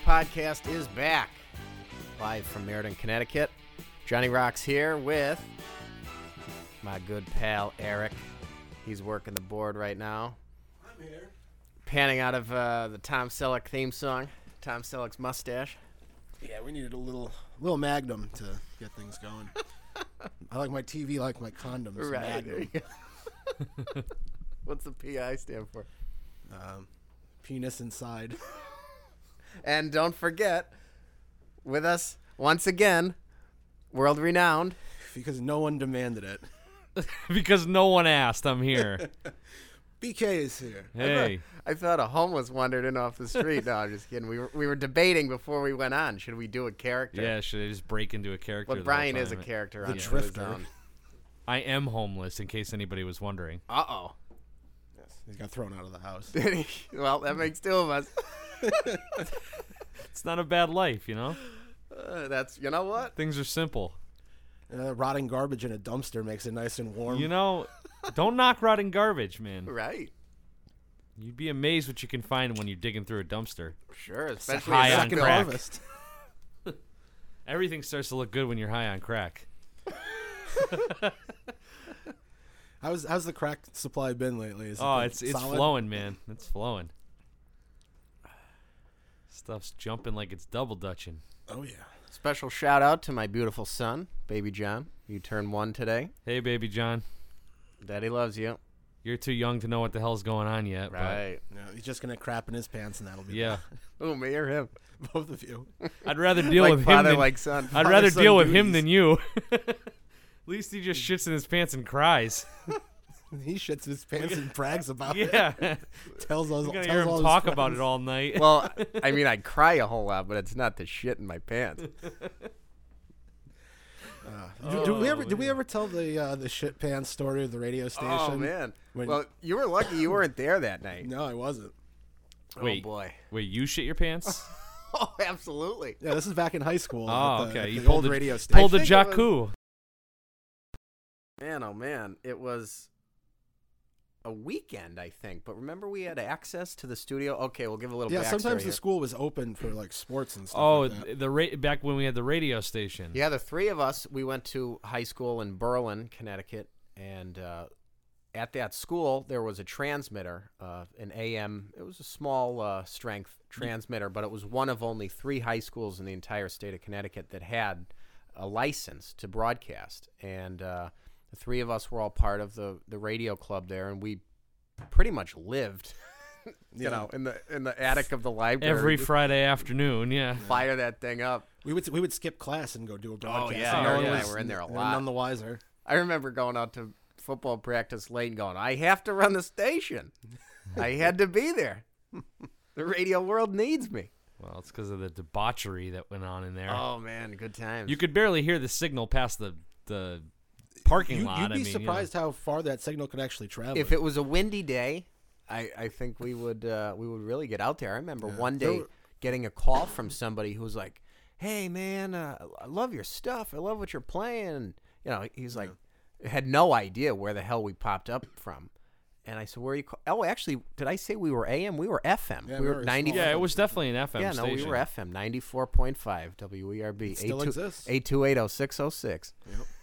podcast is back, live from Meriden, Connecticut. Johnny Rocks here with my good pal Eric. He's working the board right now. I'm here. Panning out of the Tom Selleck theme song, Tom Selleck's mustache. Yeah, we needed a little Magnum to get things going. I like my TV like my condoms. Right. Magnum. What's the PI stand for? Penis inside. And don't forget, with us once again, world-renowned. Because no one demanded it. Because no one asked, I'm here. BK is here. Hey. I thought a homeless wandered in off the street. No, I'm just kidding. We were debating before we went on. Should we do a character? Yeah, should I just break into a character? Well, Brian is a character The on Drifter. his own. I am homeless, in case anybody was wondering. Uh-oh. Yes, he got thrown out of the house. Well, that makes two of us. It's not a bad life, you know? That's, you know what? Things are simple. Rotting garbage in a dumpster makes it nice and warm. You know, don't knock rotting garbage, man. Right. You'd be amazed what you can find when you're digging through a dumpster. Sure, especially high a on second crack. harvest. Everything starts to look good when you're high on crack. How's the crack supply been lately? Is It's solid? flowing, man. It's flowing. Stuff's jumping like it's double dutching. Oh yeah. Special shout out to my beautiful son, Baby John. You turned 1 today. Hey, baby John. Daddy loves you. You're too young to know what the hell's going on yet. Right. No, he's just gonna crap in his pants and that'll But be yeah. Who, me or him? both of you. I'd rather deal Like with him father, than like son. I'd rather Father-son deal with him duties. than you. At least he just shits in his pants and cries. He shits his pants and brags about Yeah. it. Tells us. You're gonna tells hear him all his talk about friends. it all night. Well, I mean, I cry a whole lot, but it's not the shit in my pants. Did we ever tell the shit pants story of the radio station? Oh, man. When- Well, you were lucky you weren't there that night. No, I wasn't. Wait. Oh, boy. Wait, you shit your pants? Oh, absolutely. Yeah, this is back in high school. Oh, at the, okay. at You the pulled old the- radio station. Pulled the think it was- Jakku. Man, oh, man. It was a weekend, I think. But remember we had access to the studio? Okay, we'll give a little Yeah, backstory sometimes here. the school was open for like sports and stuff. Oh, like that. back when we had the radio station. Yeah, the three of us, we went to high school in Berlin, Connecticut, and at that school there was a transmitter, an AM. It was a small strength transmitter, but it was one of only 3 high schools in the entire state of Connecticut that had a license to broadcast. And the 3 of us were all part of the radio club there, and we pretty much lived, you know, in the attic of the library. Every Friday afternoon, yeah. Fire that thing up. we would skip class and go do a broadcast. yeah, and Eric one and I was were in there a none lot. the wiser. I remember going out to football practice late and going, I have to run the station. I had to be there. The radio world needs me. Well, it's because of the debauchery that went on in there. Oh, man, good times. You could barely hear the signal past the parking lot. You'd be I mean, surprised how far that signal could actually travel. If it was a windy day, I think we would really get out there. I remember one day getting a call from somebody who was like, hey, man, I love your stuff. I love what you're playing. You know, he's like, had no idea where the hell we popped up from. And I said, where are you? Oh, actually, did I say we were AM? We were FM. Yeah, we we were were 90. Yeah, it was definitely an FM Yeah, no, station. we were FM 94.5 WERB. It still exists. 8280606.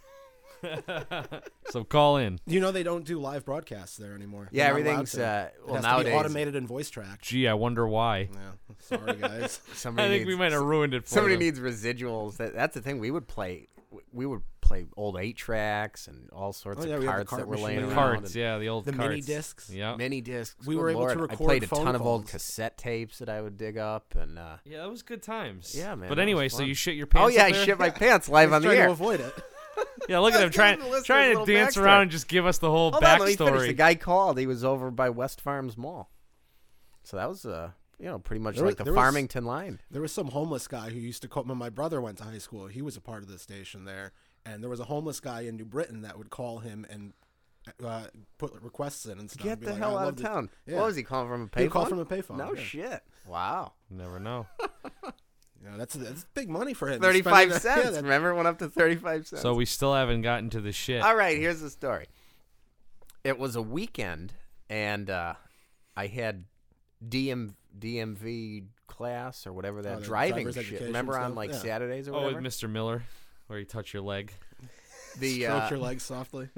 So call in. You know they don't do live broadcasts there anymore. Yeah, They're not allowed everything's to. It well has nowadays. to be automated and voice tracked. Gee, I wonder why. Yeah, sorry guys. Somebody I think needs, we might have ruined it for Somebody them. needs residuals. That's the thing. We would play old 8-tracks and all sorts Oh, yeah, of we had the carts that cart were laying machine. around. Carts, yeah, the old The carts. mini discs. Yeah. Mini discs. We Good were able to Lord. record I played a phone ton of old calls. cassette tapes that I would dig up, and Yeah, that was good times. Yeah, man, But that anyway, was so fun. you shit your pants oh yeah, up I there? shit my pants live on the trying air. to avoid it. Yeah, look at him Give the listeners trying a to little dance backstory. around and just give us the whole Hold on, let me finish. The backstory. guy called. He was over by West Farms Mall, so that was pretty much There like was- the there was- Farmington line. There was some homeless guy who used to call. When my brother went to high school, he was a part of the station there, and there was a homeless guy in New Britain that would call him and put requests in and stuff. Get and be the like, hell "I out love of this." town. Yeah. What was he calling from a payphone? He'd call from a payphone. No yeah. shit. Wow. Never know. Yeah, that's big money for him. 35 Spending- cents. Yeah, that- Remember, it went up to 35 cents. So we still haven't gotten to the shit. All right, here's the story. It was a weekend, and I had DMV class or whatever that the driving driver's shit. education Remember on stuff? like Yeah. Saturdays or Oh, whatever? with Mr. Miller, where you touch your leg. The Stroke your legs softly.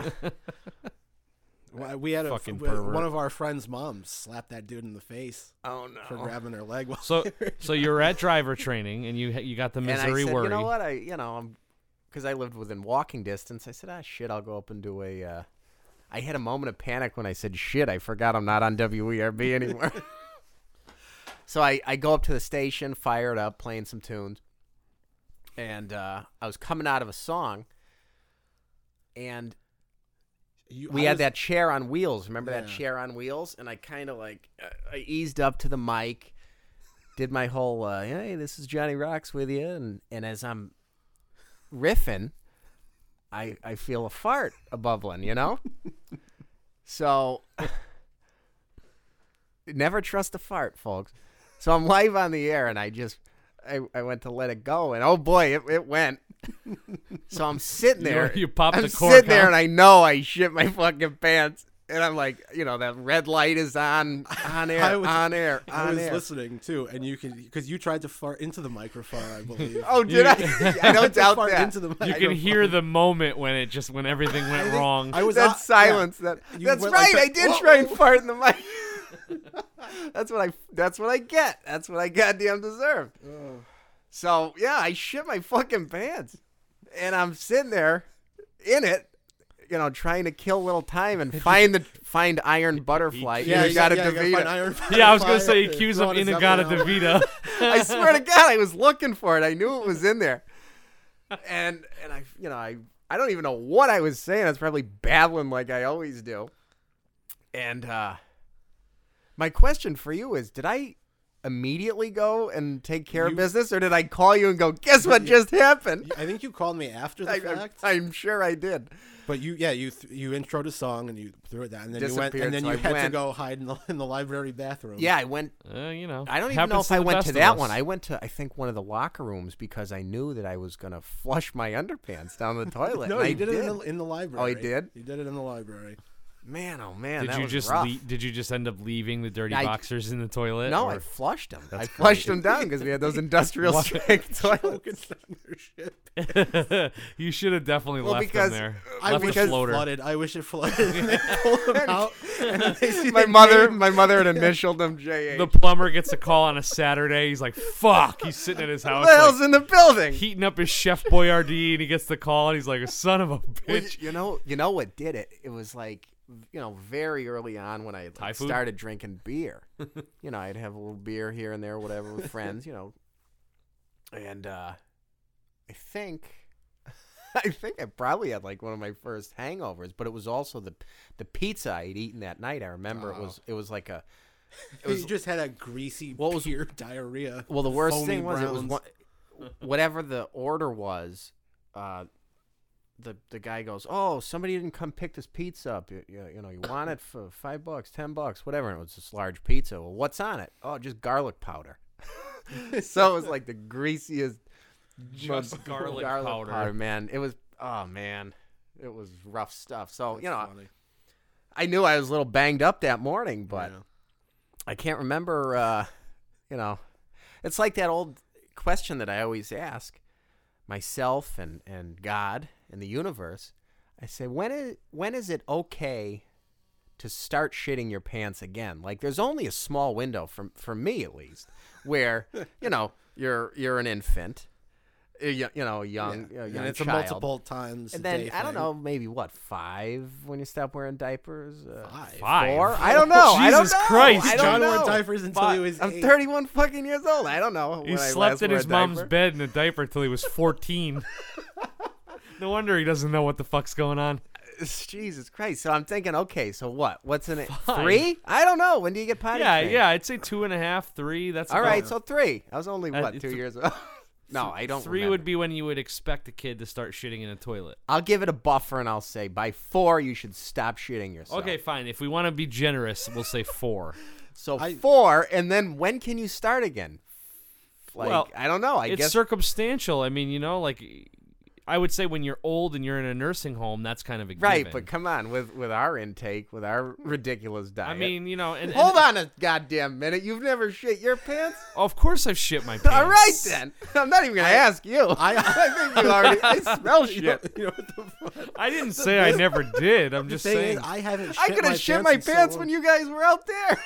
We had Fucking pervert. one of our friends' moms slapped that dude in the face oh no. for grabbing her leg. While So you're at driver training, and you got the And I misery said, worry. you know what? Because I lived within walking distance. I said, shit, I'll go up and do a. I had a moment of panic when I said, shit, I forgot I'm not on WERB anymore. So I go up to the station, fire it up, playing some tunes. And I was coming out of a song. And we had that chair on wheels. Remember that Yeah. chair on wheels? And I kind of like, I eased up to the mic, did my whole, hey, this is Johnny Rocks with you. And as I'm riffing, I feel a fart bubbling, you know? So, never trust a fart, folks. So I'm live on the air, and I went to let it go, and oh boy, it went. So I'm sitting there. You popped I'm the cork, sitting there, huh? and I know I shit my fucking pants. And I'm like, that red light is on air, on air. I was listening too, and because you tried to fart into the microphone, I believe. Oh, did I? I don't doubt fart that. into the You microphone. can hear the moment when everything went wrong. I was That out- silence. yeah. That You that's went right. like I that. did Whoa, try and whoa. fart in the mic. That's what I get. That's what I goddamn deserve. Oh. So yeah, I shit my fucking pants, and I'm sitting there in it, trying to kill a little time and find Iron Butterfly. Yeah, you got a you gotta find DeVita. Iron Yeah, I was gonna Firefly, say accuse of throw it as Inagata something else. DeVita. I swear to God, I was looking for it. I knew it was in there, and I don't even know what I was saying. I was probably babbling like I always do. And my question for you is, did I immediately go and take care of business, or did I call you and go, guess what just happened? I think you called me after the fact, I'm sure I did. but you introed a song and you threw it down, and then you went, Disappeared, and then so you I had to went. go hide in the library bathroom. Yeah, I went. I don't I don't even know if I went to that one. I went to, I think, one of the locker rooms because I knew that I was going to flush my underpants down the toilet. No, and he I did it in the library. Oh, he did? He did it in the library. Man, oh man, Did that you was just rough. did you just end up leaving the dirty I- boxers in the toilet? No, or- I flushed them. I That's flushed great. them down because we had those industrial strength toilets. You should have definitely Well, left because- them there. I Left wish the it floater. flooded. I wish it flooded. And they pulled them out. And then they see My the mother, name. my mother had initialed them JH. The plumber gets a call on a Saturday. He's like, "Fuck!" He's sitting at his house, What the hell's like, in the building? heating up his Chef Boyardee, and he gets the call, and he's like, "Son of a Well, bitch!" you know what did it? It was like, very early on when I Thai like, food? started drinking beer. I'd have a little beer here and there, whatever, with friends. And I think I probably had like one of my first hangovers, but it was also the pizza I'd eaten that night. I remember it was like a. You just had a greasy pure diarrhea. Well, the worst foamy thing was it was browns. whatever the order was. The guy goes, "Oh, somebody didn't come pick this pizza up. You want it for $5, $10, whatever." And it was this large pizza. Well, what's on it? Oh, just garlic powder. So it was like the greasiest, Just most garlic powder. man. It was, oh man, it was rough stuff. So That's funny. I knew I was a little banged up that morning, but Yeah. I can't remember. It's like that old question that I always ask myself and God and the universe. I say, when is it okay to start shitting your pants again? Like, there's only a small window for me at least, where you're an infant, young and it's a child. multiple times. And a then day I don't thing. know, maybe 5 when you stop wearing diapers. 5? 4? I don't know. I don't Jesus know. Christ. I don't John know. wore diapers until he was I'm 8. 31 fucking years old. I don't know. He when I slept last in wore a his mom's diaper. bed in a diaper till he was 14. No wonder he doesn't know what the fuck's going on. Jesus Christ. So I'm thinking, okay, so what? What's in it? 5? 3? I don't know. When do you get potty trained? Yeah, I'd say 2.5, 3. That's All about- right, so 3. I was only, it's 2 years old? No, I don't 3 remember. would be when you would expect a kid to start shitting in a toilet. I'll give it a buffer, and I'll say by 4, you should stop shitting yourself. Okay, fine. If we want to be generous, we'll say 4. So 4, and then when can you start again? Like, Well, I don't know. I It's guess circumstantial. I mean, like I would say when you're old and you're in a nursing home, that's kind of a Right, given. but come on, with our intake, with our ridiculous diet. I mean, you know, and hold on a goddamn minute. You've never shit your pants? of course I've shit my pants. All right then. I'm not even gonna ask you. I think you already. I smell shit. You know what the fuck? I didn't say I never did. I'm The just thing saying. is, I haven't. I could have shit my in so pants long. when you guys were out there.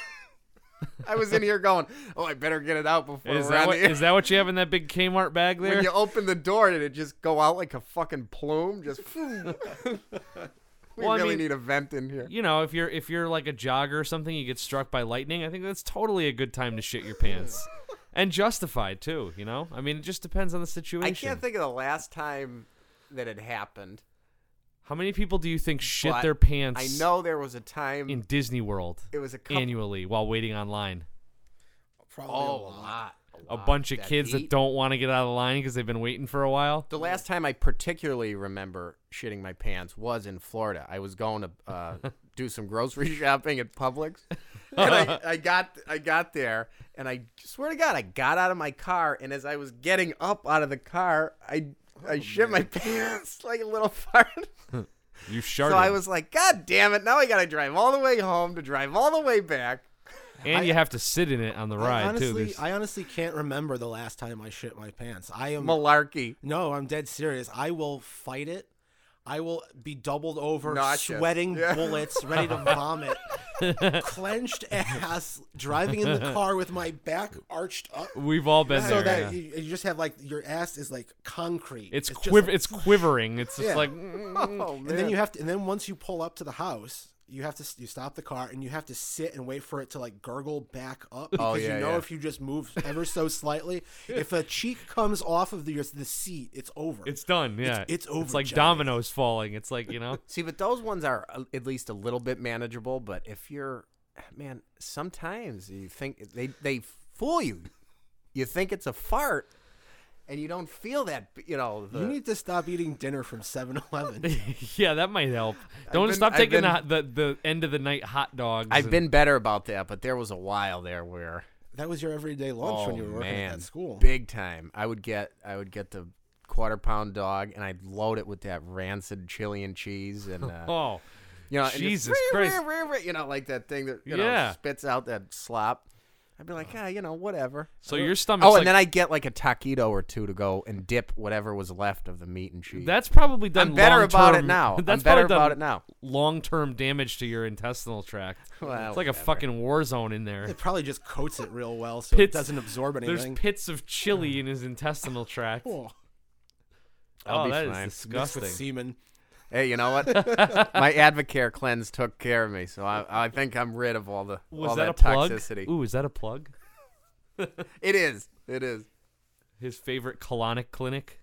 I was in here going, oh, I better get it out before Is we're that, on what, the air. is that what you have in that big Kmart bag there? When you open the door, did it just go out like a fucking plume? Just. We Well, I really mean, need a vent in here. You know, if you're like a jogger or something, you get struck by lightning. I think that's totally a good time to shit your pants, and justified too. You know, I mean, it just depends on the situation. I can't think of the last time that it happened. How many people do you think shit But their pants? I know there was a time. in Disney World It was a couple. annually while waiting online. Probably Oh, a a lot. lot. A bunch of kids heat. that don't want to get out of the line because they've been waiting for a while. The last time I particularly remember shitting my pants was in Florida. I was going to do some grocery shopping at Publix, and I got there, and I swear to God, I got out of my car, and as I was getting up out of the car, I shit my pants like a little fart. You sharted. So I was like, God damn it! Now I gotta drive all the way home to drive all the way back. and you have to sit in it on the ride too. There's- I honestly can't remember the last time I shit my pants. I am Malarkey. no, I'm dead serious. I will fight it. I will be doubled over, Nauseous. sweating Yeah. bullets, ready to vomit, clenched ass, driving in the car with my back arched up, We've all been so there. that yeah. you just have like your ass is like concrete. It's just It's quivering. It's just Yeah. like Oh man. And then you have to, and then once you pull up to the house, you stop the car and you have to sit and wait for it to like gurgle back up because yeah, you know yeah. if you just move ever so slightly, if a cheek comes off of the seat, it's over. it's done. Yeah, it's over, It's like Johnny. dominoes falling. It's like See, but those ones are at least a little bit manageable. But if you're, man, sometimes you think they fool you. You think it's a fart, and you don't feel that. You know, You need to stop eating dinner from 7-Eleven. yeah, that might help. Don't been- stop I've taking been- the end of the night hot dogs. I've and- been better about that, but there was a while there where That was your everyday lunch when you were working man, at school. big time. I would get the quarter-pound dog, and I'd load it with that rancid chili and cheese, and Oh, you know, and just Jesus Christ. you know, like that thing that you Yeah. know spits out that slop. I'd be like, you know, whatever. so your stomach's Oh, like, and then I get like a taquito or two to go and dip whatever was left of the meat and cheese. that's probably done. I'm better about it long-term- now. That's I'm better probably about done it now. Long-term damage to your intestinal tract. Well, It's like a whatever. fucking war zone in there. It probably just coats it real well so it Pits- doesn't absorb There's anything. pits of chili in his intestinal tract. Oh, I'll be that is fine. mixed with disgusting. semen. Hey, you know what? My Advocare cleanse took care of me, so I think I'm rid of all Was that that a plug? toxicity. Ooh, is that a plug? It is. It is. His favorite colonic clinic.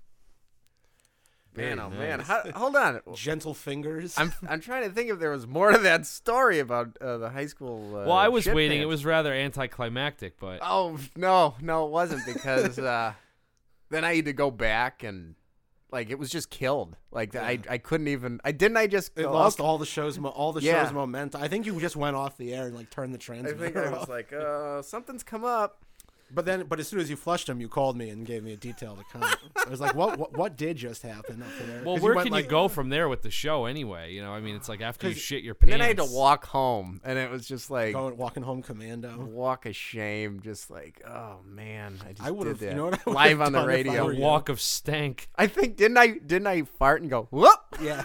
Man, Very oh man. nice. Hold on. Gentle fingers. I'm trying to think if there was more to that story about the high school. Well, I was shit waiting. It pants. was rather anticlimactic, but Oh no, it wasn't because then I had to go back and like it was just killed. Like I couldn't even. I just. It go, lost okay. all the show's Yeah. show's momentum. I think you just went off the air and like turned the I transmitter think I off. was like, something's come up. But as soon as you flushed him, you called me and gave me a detailed account. I was like, what did just happen up there? well, 'Cause where went, can like, you go from there with the show anyway? You know, I mean, it's like after you 'Cause- shit your And pants. then I had to walk home, and it was just like walking home commando? walk of shame. Just like, oh man, I just I would've- did that you know what I would've live on the done if I radio. were a you? walk of stank. I think didn't I fart and go whoop? Yeah.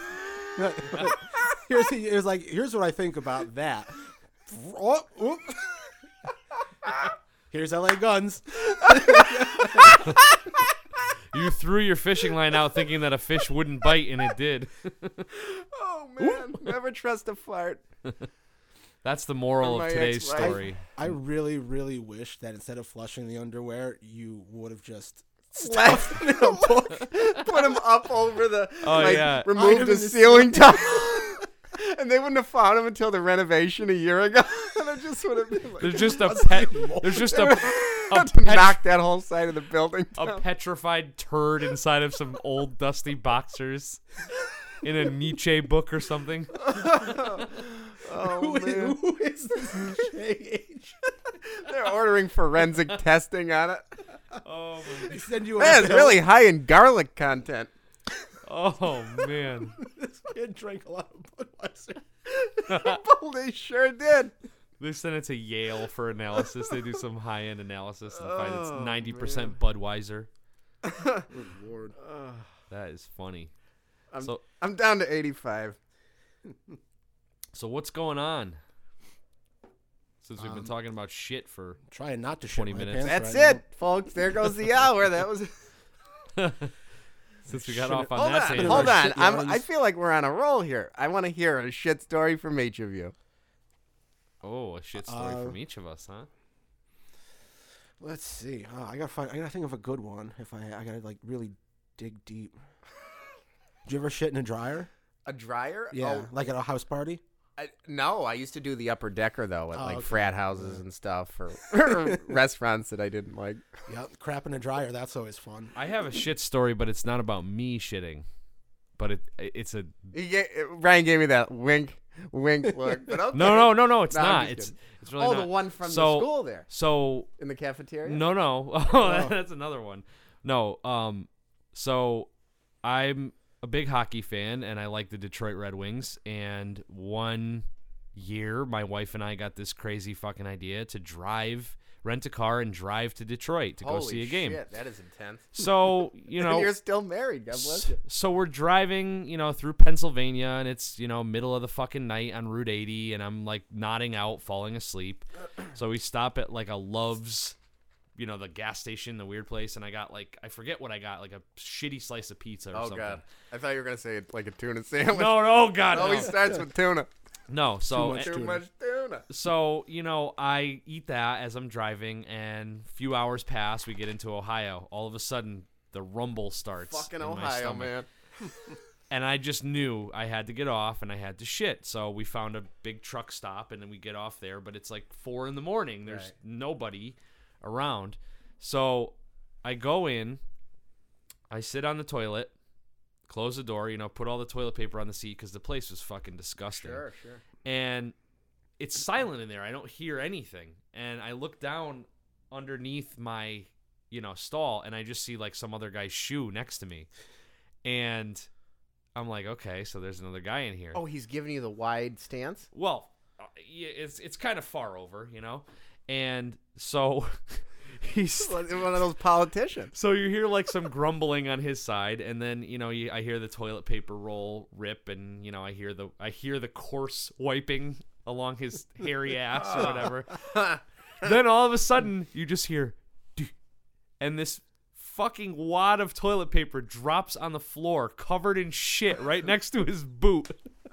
Here's what I think about that. Oh, oh. Here's LA Guns. You threw your fishing line out thinking that a fish wouldn't bite, and it did. Oh man, never trust a fart. That's the moral My of today's ex-wife. story. I really, really wish that instead of flushing the underwear, you would have just Left in a book, put him up over the. Oh, like, yeah. Hide removed him the in the ceiling tile. And they wouldn't have found him until the renovation a year ago. And it just would have been like, There's just a there's just they a would have to knock that whole side of the building a down. petrified turd inside of some old dusty boxers in a Nietzsche book or something. Oh man, who is this JH? they're ordering forensic testing on it. Oh, They send you Man, it's really high in garlic content. Oh man. This kid drank a lot of Budweiser. They sure did. They send it to Yale for analysis. They do some high-end analysis and find it's Oh, 90% Budweiser. Good Lord. That is funny. I'm down to 85. So what's going on? Since we've been talking about shit for Trying not to 20 shit my minutes. pants That's right it, folks. There goes the hour. That was. since we got Shit. off on Hold that on, tangent. hold on. Shit, yeah, I feel like we're on a roll here. I want to hear a shit story from each of you. Oh, a shit story from each of us, huh? now. Let's see. I gotta think of a good one. If I gotta like really dig deep. Did you ever shit in a dryer? A dryer? Yeah, Oh, like at a house party. no, I used to do the upper decker though at like okay. frat houses and stuff or restaurants that I didn't like. Yep, crap in a dryer. That's always fun. I have a shit story, but it's not about me shitting. But it's a Ryan gave me that wink look. But okay. no, it's No, I'm not. just It's really Oh, not. the one from So- the school there So in the cafeteria. no. Oh, that's another one. No, so I'm a big hockey fan, and I like the Detroit Red Wings. And one year, my wife and I got this crazy fucking idea to rent a car, and drive to Detroit to go Holy see a game. shit, that is intense. So, And you're still married. God bless you. So we're driving, through Pennsylvania, and it's, middle of the fucking night on Route 80, and I'm like nodding out, falling asleep. So we stop at like a Love's, the gas station, the weird place, and I got I forget what I got, like a shitty slice of pizza or Oh something. god, I thought you were gonna say like a tuna sandwich. No, oh god, It always no. starts with tuna. No, so much Too tuna. much tuna. So, I eat that as I'm driving, and a few hours pass, we get into Ohio. All of a sudden, the rumble starts. Fucking in my Ohio, stomach. man. And I just knew I had to get off and I had to shit. So we found a big truck stop, and then we get off there, but it's like 4 a.m. There's Right. nobody around. So I go in, I sit on the toilet, close the door, put all the toilet paper on the seat because the place was fucking disgusting. Sure. And it's silent in there. I don't hear anything. And I look down underneath my, stall, and I just see like some other guy's shoe next to me. And I'm like, okay, so there's another guy in here. Oh, he's giving you the wide stance. Well, yeah, it's kind of far over, And so he's One of those politicians. so you hear like some grumbling on his side, and then I hear the toilet paper roll rip, and I hear the coarse wiping along his hairy ass or whatever. Then all of a sudden you just hear, "Doo," and this fucking wad of toilet paper drops on the floor, covered in shit, right next to his boot.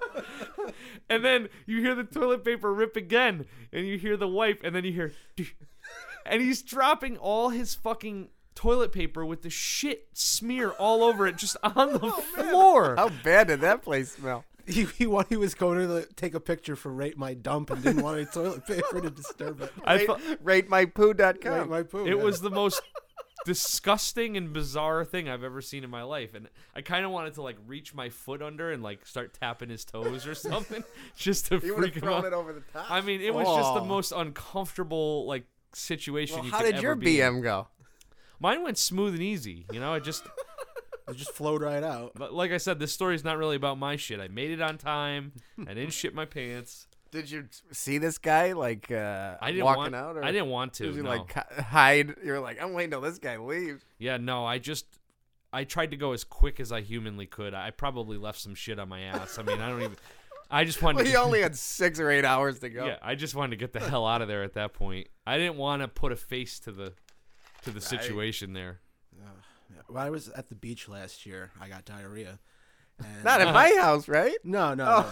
And then you hear the toilet paper rip again, and you hear the wipe, and then you hear, "Doo." And he's dropping all his fucking toilet paper with the shit smear all over it, just on the floor. How bad did that place smell? He was going to take a picture for Rate My Dump and didn't want any toilet paper to disturb it. RateMyPoo.com. Rate My Poo. It yeah. was the most disgusting and bizarre thing I've ever seen in my life, and I kind of wanted to like reach my foot under and like start tapping his toes or something, just to You would freak have him thrown out. it over the top. I mean, it was just the Oh. most uncomfortable like situation well, you how could did ever your be in. BM go? Mine went smooth and easy, It It just flowed right out. but like I said, this story is not really about my shit. I made it on time. I didn't shit my pants. Did you see this guy like I didn't walking want. out? Or I didn't want to. Did you no. like hide? You're like, I'm waiting till this guy leaves. Yeah, no. I tried to go as quick as I humanly could. I probably left some shit on my ass. I mean, I don't even. I just wanted. Well, to he only had 6 or 8 hours to go. Yeah, I just wanted to get the hell out of there at that point. I didn't want to put a face to the situation there. When I was at the beach last year, I got diarrhea. And Not at my house, right? No. Oh.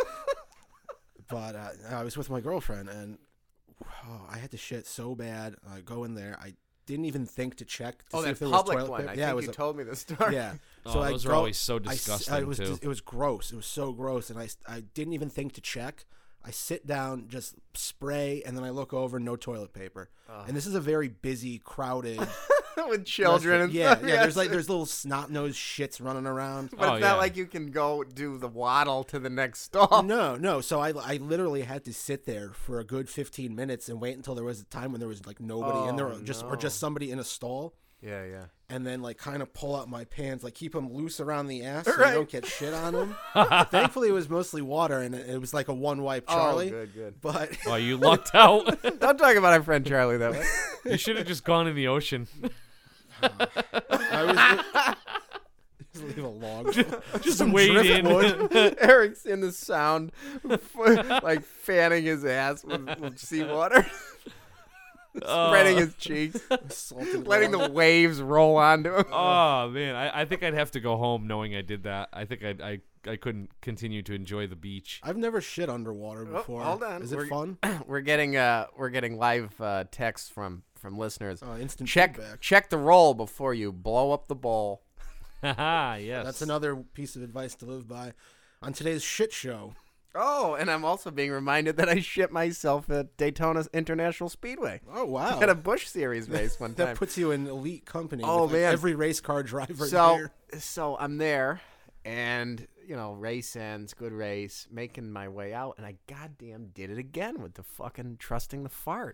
But I was with my girlfriend, and I had to shit so bad. I go in there. I didn't even think to check to see that if there was public toilet one. paper. I Yeah, think it was you a- told me the story. Yeah. Oh, I those are go- always so I s- disgusting it was too. It was gross. It was so gross, and I didn't even think to check. I sit down, just spray, and then I look over, no toilet paper. And this is a very busy, crowded With children and yeah, stuff. yeah. There's little snot nosed shits running around. But Oh, it's not yeah. like you can go do the waddle to the next stall. No. So I literally had to sit there for a good 15 minutes and wait until there was a time when there was like nobody in there, or just somebody in a stall. Yeah, yeah. and then like kind of pull out my pants, like keep them loose around the ass so Right. I don't get shit on them. Thankfully, it was mostly water, and it was like a one wipe Charlie. Oh, good. But Oh, you lucked out. Don't talk about our friend Charlie that way. You should have just gone in the ocean. I was just leave a log. Just Some wade in. driftwood. Eric's in the sound, like fanning his ass with seawater, spreading his cheeks, Salted letting water. the waves roll onto him. Oh man, I think I'd have to go home knowing I did that. I think I couldn't continue to enjoy the beach. I've never shit underwater before. hold on. Is it fun? We're getting live texts from listeners. Oh, instant Check feedback. the roll before you blow up the bowl. Haha, yes. That's another piece of advice to live by. On today's shit show, Oh, and I'm also being reminded that I shit myself at Daytona International Speedway. oh wow, At a Busch Series race one time. that puts you in elite company. Oh, with, like, man. every race car driver So there. so I'm there, and race ends, good race, making my way out, and I goddamn did it again with the fucking trusting the fart.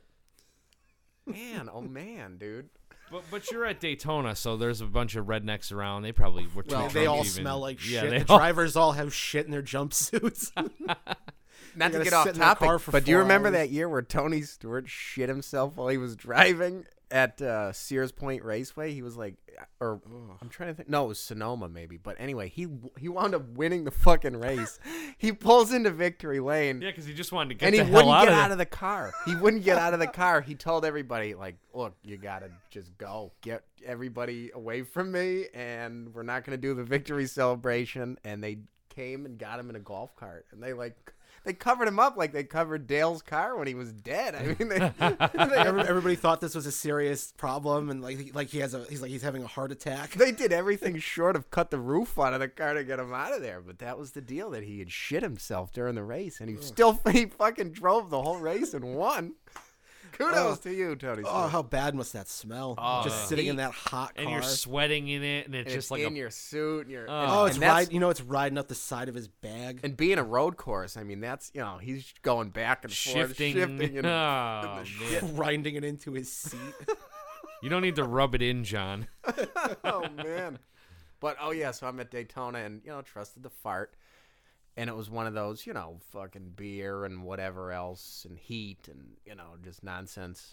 Man, oh man, dude. But you're at Daytona, so there's a bunch of rednecks around. They probably were too Well, drunk They all to even- smell like yeah, shit. they The all- drivers all have shit in their jumpsuits. Not to gotta get off sit in their car topic, for but do you 4 remember hours. that year where Tony Stewart shit himself while he was driving at Sears Point Raceway? He was like, or I'm trying to think. No, it was Sonoma maybe. But anyway, he wound up winning the fucking race. He pulls into victory lane. Yeah, because he just wanted to get And he the hell wouldn't out get of out there. of the car. He wouldn't get out of the car. He told everybody, like, look, you got to just go. Get everybody away from me, and we're not going to do the victory celebration. And they came and got him in a golf cart. And they covered him up like they covered Dale's car when he was dead. I mean, Everybody thought this was a serious problem, and he's having a heart attack. they did everything short of cut the roof out of the car to get him out of there. But that was the deal, that he had shit himself during the race. And he fucking drove the whole race and won. Kudos to you, Tony. Oh, Stewart. how bad must that smell? Oh, Just sitting in heat. that hot car. And you're sweating in it, and it's And just it's like in a your suit. And you're, Oh, and it's that's- it's riding up the side of his bag. And being a road course, I mean, that's, he's going back and forth, shifting. and Oh, man. Grinding it into his seat. You don't need to rub it in, John. oh man. But so I'm at Daytona and trusted the fart, and it was one of those fucking beer and whatever else and heat and just nonsense,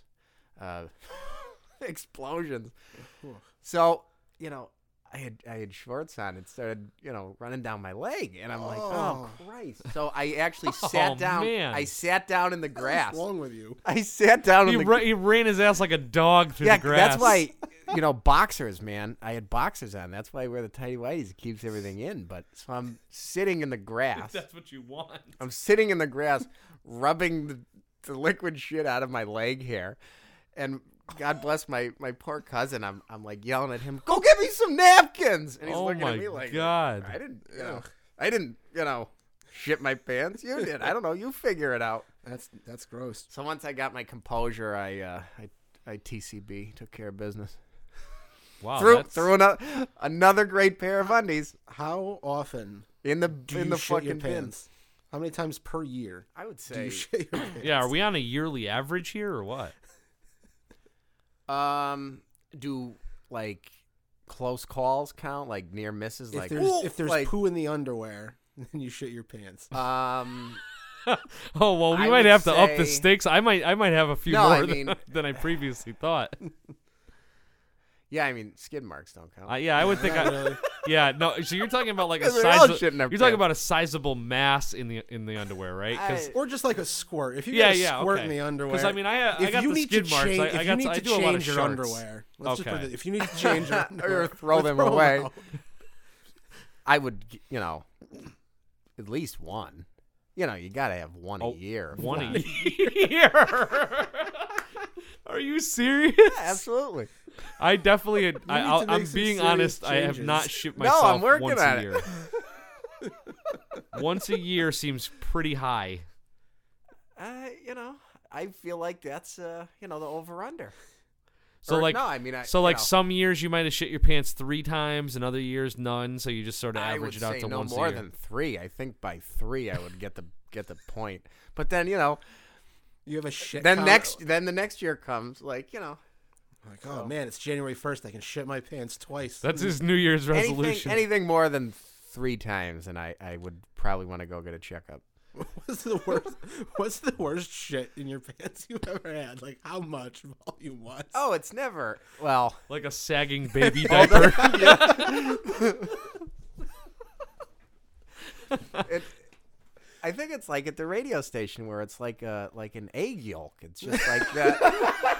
explosions. So I had shorts on. It started running down my leg, and I'm like, oh Christ! So I actually sat down. man. I sat down in the grass. What's wrong with you? I sat down in the He ran his ass like a dog through yeah, the grass. that's why, boxers, man. I had boxers on. That's why I wear the tighty whities. It keeps everything in. But so I'm sitting in the grass. That's what you want. I'm sitting in the grass, rubbing the liquid shit out of my leg hair. And God bless my poor cousin. I'm like yelling at him, go get me some napkins. And he's Oh looking my at me like, God. I didn't, shit my pants. You did. I don't know. You figure it out. That's gross. So once I got my composure, I TCB, took care of business. Wow. Threw another great pair of undies How often in the do in you the shit your fucking bin. pants? How many times per year I would do you say, shit your pants? Yeah, are we on a yearly average here or what? do like close calls count, like near misses, If like there's like, poo in the underwear, then you shit your pants. Oh well, we I might would have to up the say- stakes. I might have a few No, more I mean- than I previously thought. yeah, I mean skid marks don't count. Yeah, I would think. Not really. Yeah, no. So you're talking about like a 'Cause they're all size. shitting their You're talking pants. about a sizable mass in the underwear, right? Because Or just like a squirt. If you Yeah, get a yeah, squirt okay. in the underwear. Because I mean, I if got you the need skid to marks. change, I if you got need I to do a lot of change your shorts. underwear, let's just put Okay. it, if you need to change your underwear, Or throw them throw away. out. I would, at least one. You gotta have one a Oh, year. One a year. Are you serious? Absolutely. I definitely. to I'm make some being serious honest. I have changes. not shit No, myself I'm working once on a it. year. Once a year seems pretty high. I feel like that's the over under. So like, no, I mean, some years you might have shit your pants 3 times, and other years none. So you just sort of I average would it out say to no once more a year. than 3. I think by 3 I would get the point. But then You have a shit. then count. the next year comes like Like, oh man, it's January 1st. I can shit my pants twice. That's his New Year's resolution. Anything more than 3 times, and I would probably want to go get a checkup. What's the worst shit in your pants you've ever had? Like, how much volume wise? Oh, it's never. Well, Like a sagging baby diaper. I think it's like at the radio station where it's like an egg yolk. It's just like that.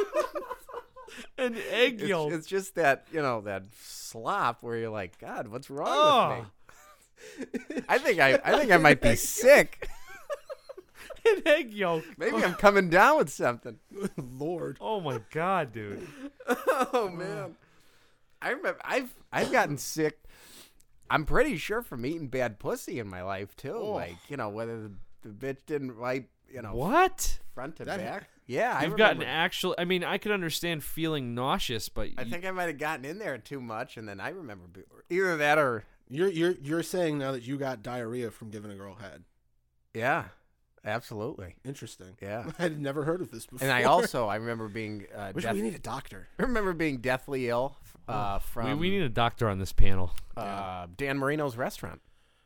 An egg yolk. It's just that, that slop where you're like, God, what's wrong with me? I think I might be sick. An egg yolk. Maybe I'm coming down with something. Lord. Oh my God, dude. Oh man. I remember I've gotten sick. I'm pretty sure from eating bad pussy in my life too. Oh. Like, whether the bitch didn't wipe, What? front to That- back. Yeah, You've gotten actual. I mean, I could understand feeling nauseous, but I think I might have gotten in there too much, and then I remember either that or You're saying now that you got diarrhea from giving a girl head. yeah, absolutely, Interesting. yeah. I had never heard of this before. And I remember being we need a doctor. I remember being deathly ill from we need a doctor on this panel. Dan Marino's restaurant.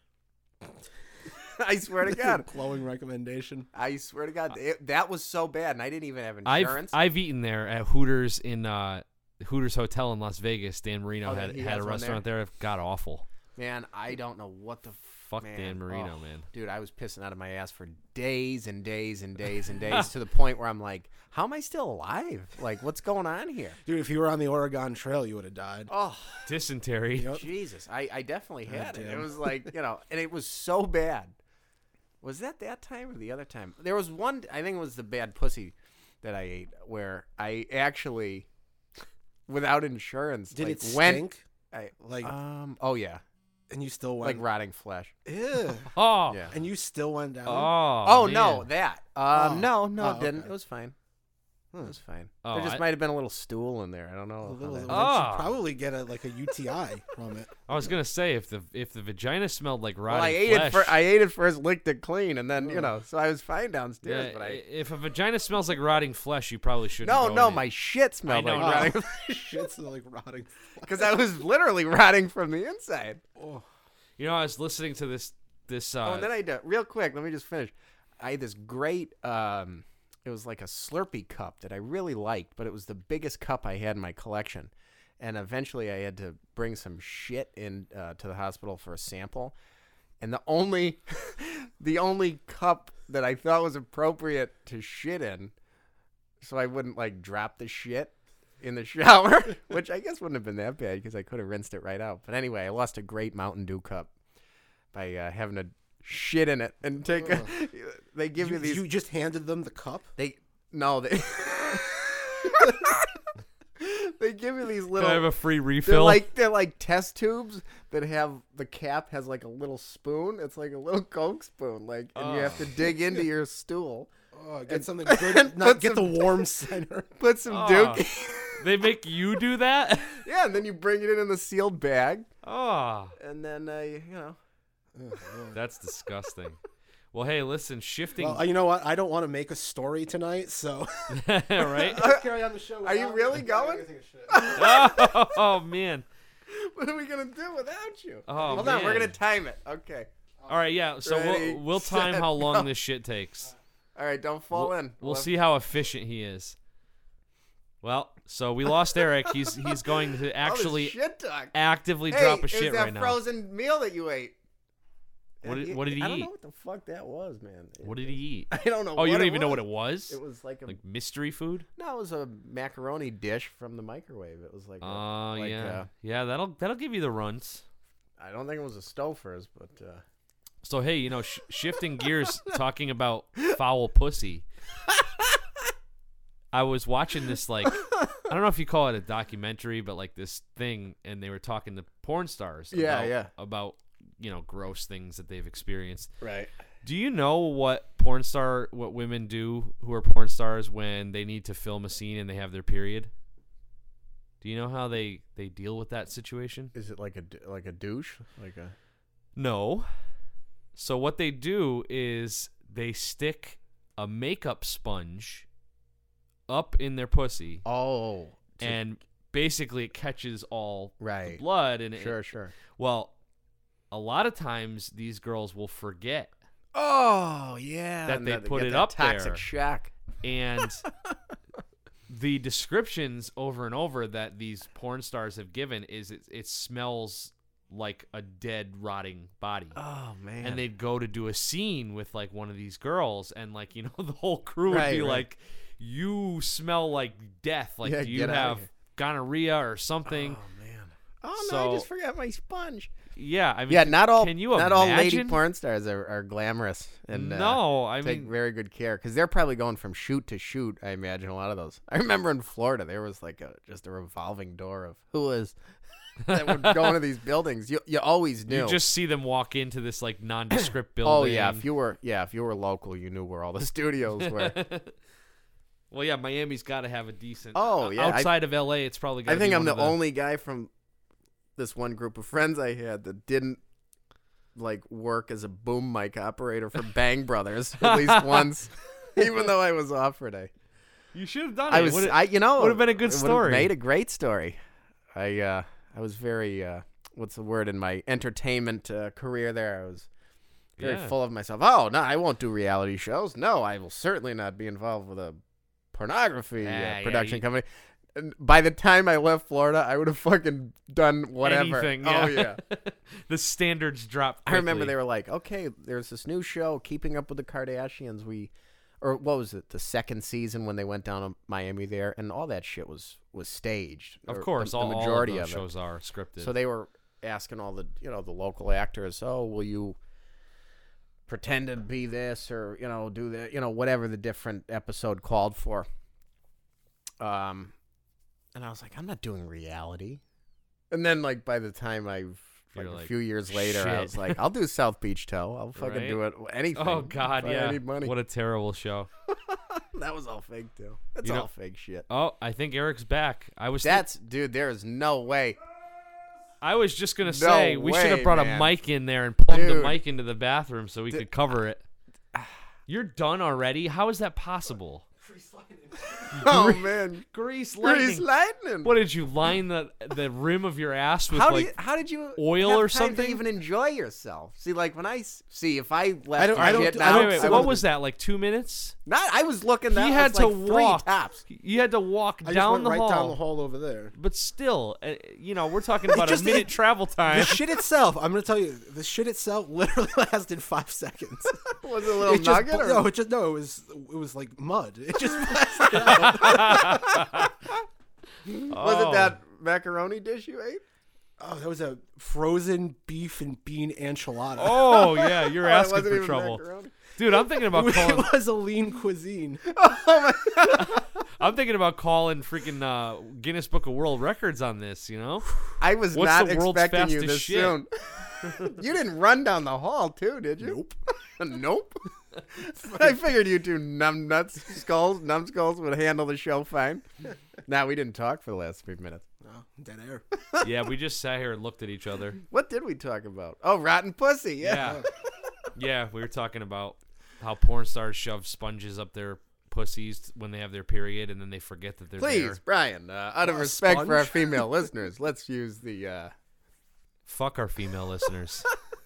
I swear to God. Glowing recommendation. I swear to God, that was so bad, and I didn't even have I've insurance. I've eaten there at Hooters in Hooters Hotel in Las Vegas. Dan Marino Oh, had he a has one restaurant there. God awful. Man, I don't know what the Fuck man. Dan Marino, Oh, man. Dude, I was pissing out of my ass for days and days and days and days to the point where I'm like, how am I still alive? Like, what's going on here? Dude, if you were on the Oregon Trail, you would have died. Oh, Dysentery. Yep. Jesus. I definitely had it. It damn. was like, and it was so bad. Was that time or the other time? There was one, I think it was the bad pussy that I ate where I actually, without insurance, Did like, it stink? went, I, Like, oh yeah, and you still like went. rotting flesh. Ew. Oh. Yeah. And you still went down. Oh, man. no, that. Oh. No, Oh, it didn't. okay. It was fine. It was fine. Oh, there just I- might have been a little stool in there. I don't know. A how little, that- you Oh. should probably get a UTI from it. I was gonna say if the vagina smelled like Well, rotting I ate flesh. I ate it first, licked it clean, and then so I was fine downstairs. yeah, But I if a vagina smells like rotting flesh, you probably shouldn't. go no, in it. my shit smelled I like know. rotting Shit's like rotting. because I was literally rotting from the inside. Oh. You know, I was listening to this. And then I real quick. Let me just finish. I had this great. It was like a Slurpee cup that I really liked, but it was the biggest cup I had in my collection. And eventually, I had to bring some shit in to the hospital for a sample. And the only cup that I thought was appropriate to shit in, so I wouldn't like drop the shit in the shower, which I guess wouldn't have been that bad because I could have rinsed it right out. But anyway, I lost a great Mountain Dew cup by having to shit in it and take a. They give you these. You just handed them the cup? They they give you these Can little. I have a free refill? They're like test tubes that have the cap has like a little spoon. It's like a little Coke spoon, and you have to dig into your stool. Oh, get something good. Not get the warm center. Put some Oh. dookie. They make you do that? Yeah, and then you bring it in the sealed bag, Oh, and then that's disgusting. Well, hey, listen, shifting. Well, you know what? I don't want to make a story tonight, so Right? carry on the show. Are you really going? Oh man. What are we gonna do without you? Oh, Hold on, we're man. gonna time it. Okay. All right, yeah. So Ready, we'll time set, how long go. this shit takes. All right, don't fall in. We'll see how efficient he is. Well, so we lost Eric. He's going to actually shit talk. actively Hey, drop a it was shit that right now. frozen meal that you ate. What did he I don't eat? know what the fuck that was, man. What did he eat? I don't know. Oh, you what don't it even know what was. it was? It was like a Mystery food? no, it was a macaroni dish from the microwave. It was like Oh, like, yeah. Yeah, that'll give you the runs. I don't think it was a Stouffer's, but So, hey, shifting gears, talking about foul pussy. I was watching this, I don't know if you call it a documentary, but like this thing, and they were talking to porn stars about gross things that they've experienced. right. Do you know what women do who are porn stars when they need to film a scene and they have their period? Do you know how they deal with that situation? Is it like a douche? Like a No. So what they do is they stick a makeup sponge up in their pussy and basically it catches all the Right. blood. And Sure. well, a lot of times these girls will forget, Oh yeah, that and they that put get it that up toxic there. shock. and the descriptions over and over that these porn stars have given is it smells like a dead, rotting body. Oh man. And they'd go to do a scene with like one of these girls, and like, you know, the whole crew would be Right. like, "You smell like death. Like, Yeah, do you get outta have here." gonorrhea or something?" Oh man. Oh no, So- I just forgot my sponge. Yeah, I mean, Yeah, not all. Can you not all lady imagine? porn stars are glamorous and No, I take mean, very good care because they're probably going from shoot to shoot. I imagine a lot of those. I remember in Florida there was like just a revolving door of who was that would go into these buildings. You always knew. you just see them walk into this like nondescript building. oh yeah, if you were local, you knew where all the studios were. Well, yeah, Miami's got to have a decent. Oh, yeah, outside of LA, it's probably. I Gotta think be I'm one the of only guy from this one group of friends I had that didn't like work as a boom mic operator for Bang Brothers at least once, even though I was off for a day. You should have done it. I was, Would've- would've been a good story. Made a great story. I was very, what's the word in my entertainment career there? I was very Yeah. full of myself. Oh no, I won't do reality shows. No, I will certainly not be involved with a pornography Yeah, production you- company. And by the time I left Florida, I would have fucking done whatever. Anything, Oh yeah. The standards dropped. I remember quickly. they were like, okay, there's this new show, Keeping Up with the Kardashians. Or what was it? The second season when they went down to Miami there, and all that shit was staged. Of or course, the all majority of those of it. shows are scripted. So they were asking all the the local actors, oh, will you pretend to be this or do that, whatever the different episode called for. And I was like, I'm not doing reality. And then like by the time You're a like, few years later, I shit. was like, I'll do South Beach Toe. I'll fucking do it. Anything. Oh God, if yeah. I need money. What a terrible show. That was all fake too. That's You know- all fake shit. Oh, I think Eric's back. Dude, there is no way. I was just gonna say we should have way, brought man. a mic in there and plugged the Dude. mic into the bathroom so we could cover it. You're done already? How is that possible? Oh man. Grease lightning. Grease lightning. What did you line the rim of your ass with How did you oil have or time something? to even enjoy yourself? See, like when if I left I don't- shit I don't- now, Wait, I what would- was that? Like 2 minutes? I was looking. That He had was to like walk. 3 tops. You had to walk I just down went the right hall. down the hall over there. But still, we're talking about just- a minute travel time. The shit itself, I'm gonna tell you, the shit itself literally lasted 5 seconds. Was it a little It just, nugget? no, it was like mud. It just blasted out. Was it that macaroni dish you ate? Oh, that was a frozen beef and bean enchilada. Oh yeah, you're Oh, it asking wasn't for even trouble, macaroni. dude. I'm thinking about calling. It was a lean cuisine. I'm thinking about calling freaking Guinness Book of World Records on this. You know, I was What's not the world's expecting you fastest this shit? soon. You didn't run down the hall too, did you? Nope. Nope. I figured you two numbskulls would handle the show fine. Nah, we didn't talk for the last 3 minutes. Oh, dead air. yeah, we just sat here and looked at each other. What did we talk about? Oh, rotten pussy. Yeah. Yeah, we were talking about how porn stars shove sponges up their pussies when they have their period, and then they forget that they're Please, there. Brian, out of A respect for our sponge? female listeners, let's use the Fuck our female listeners.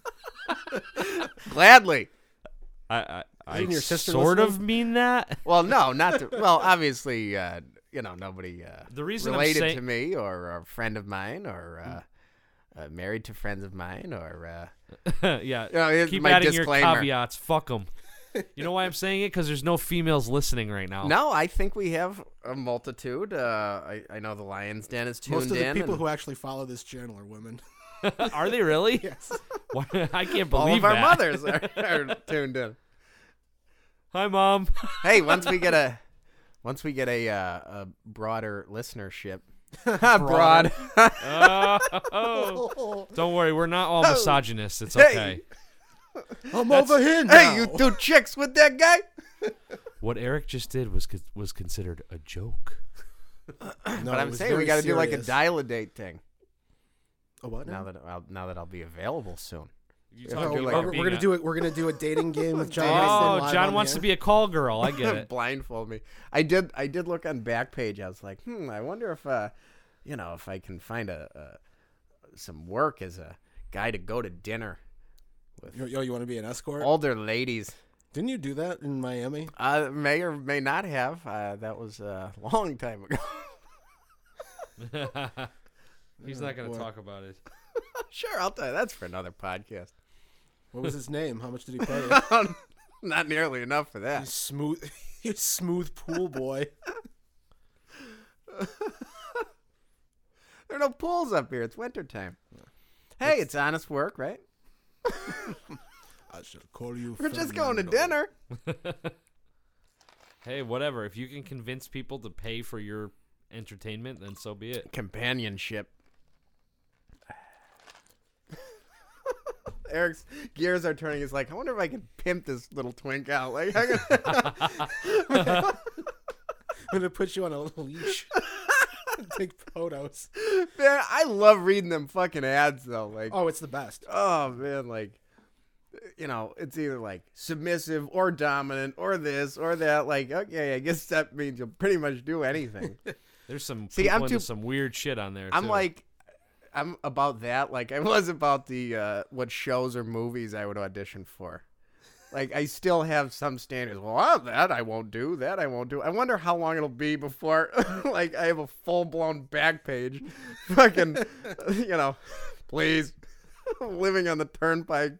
gladly. I Isn't your sister sort of listening? mean that. Well, no, not to. Well, obviously, nobody The reason I'm related saying- to me or a friend of mine or married to friends of mine or Yeah, here's keep my adding disclaimer. your caveats. Fuck them. You know why I'm saying it? Because there's no females listening right now. No, I think we have a multitude. I know the Lion's Den is tuned Most of the in. people and who actually follow this channel are women. Are they really? Yes. Why- I can't all believe of our that. mothers are tuned in. Hi, Mom. Hey, once we get a broader listenership, broad. Oh. Don't worry, we're not all misogynists. It's okay. I'm over here now. Hey, you two chicks with that guy? What Eric just did was considered a joke. No, But I'm saying we got to do like a dial-a-date thing. A what? Now that I'll be available soon. You Yeah, talking like about we're being gonna a- do it. We're gonna do a dating game with John. Oh, live John on wants the to be a call girl. I get it. Blindfold me. I did look on Backpage. I was like, I wonder if if I can find some work as a guy to go to dinner with Yo, you want to be an escort? older ladies. Didn't you do that in Miami? May or may not have. That was a long time ago. He's not going boy. to talk about it. Sure, I'll tell you. That's for another podcast. What was his name? How much did he pay you? Not nearly enough for You that. smooth, you smooth pool boy. There are no pools up here. It's wintertime. Hey, it's honest work, right? I should call you. We're just going to Fernando. dinner. Hey, whatever. If you can convince people to pay for your entertainment, then so be it. Companionship. Eric's gears are turning. He's like, I wonder if I can pimp this little twink out. Like, I'm gonna put you on a little leash. Take photos. man, I love reading them fucking ads though. Like, Oh, it's the best. oh man, like, it's either like submissive or dominant or this or that. Like, okay, I guess that means you'll pretty much do anything. There's some See, people I'm into too- some weird shit on there. I'm too. like, I'm about that. Like, I was about the what shows or movies I would audition for. Like, I still have some standards. Well, that I won't do. That I won't do. I wonder how long it'll be before, like, I have a full-blown back page. Fucking, please. Living on the turnpike.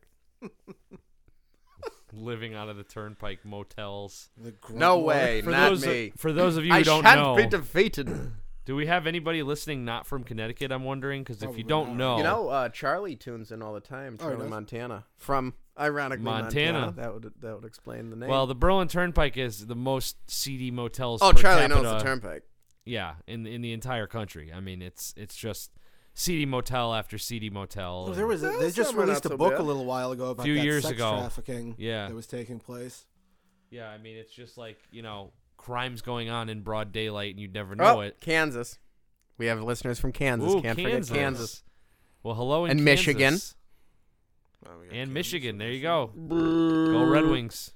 living out of the turnpike motels. The grunt No lord. way, For not those me. for those of you I who don't shan't know, be defeated. do we have anybody listening not from Connecticut? I'm wondering because if Probably you don't not. know, Charlie tunes in all the time. Oh, he Charlie does? Montana. From, ironically, Montana. That would explain the name. well, the Berlin Turnpike is the most seedy motels. oh, per Charlie capita, knows the turnpike. Yeah, in the entire country. I mean, it's just seedy motel after seedy motel. Oh, there was Yeah, they just some are released not a so book bad. a little while ago about Few that years sex ago. trafficking Yeah. that was taking place. Yeah, I mean, it's just like, crimes going on in broad daylight and you'd never know it. Kansas. We have listeners from Kansas. Ooh, Can't forget Kansas. Well, hello in And Kansas. Michigan. Oh, we got And Kansas Michigan. and There you Michigan. go. Go Red Wings.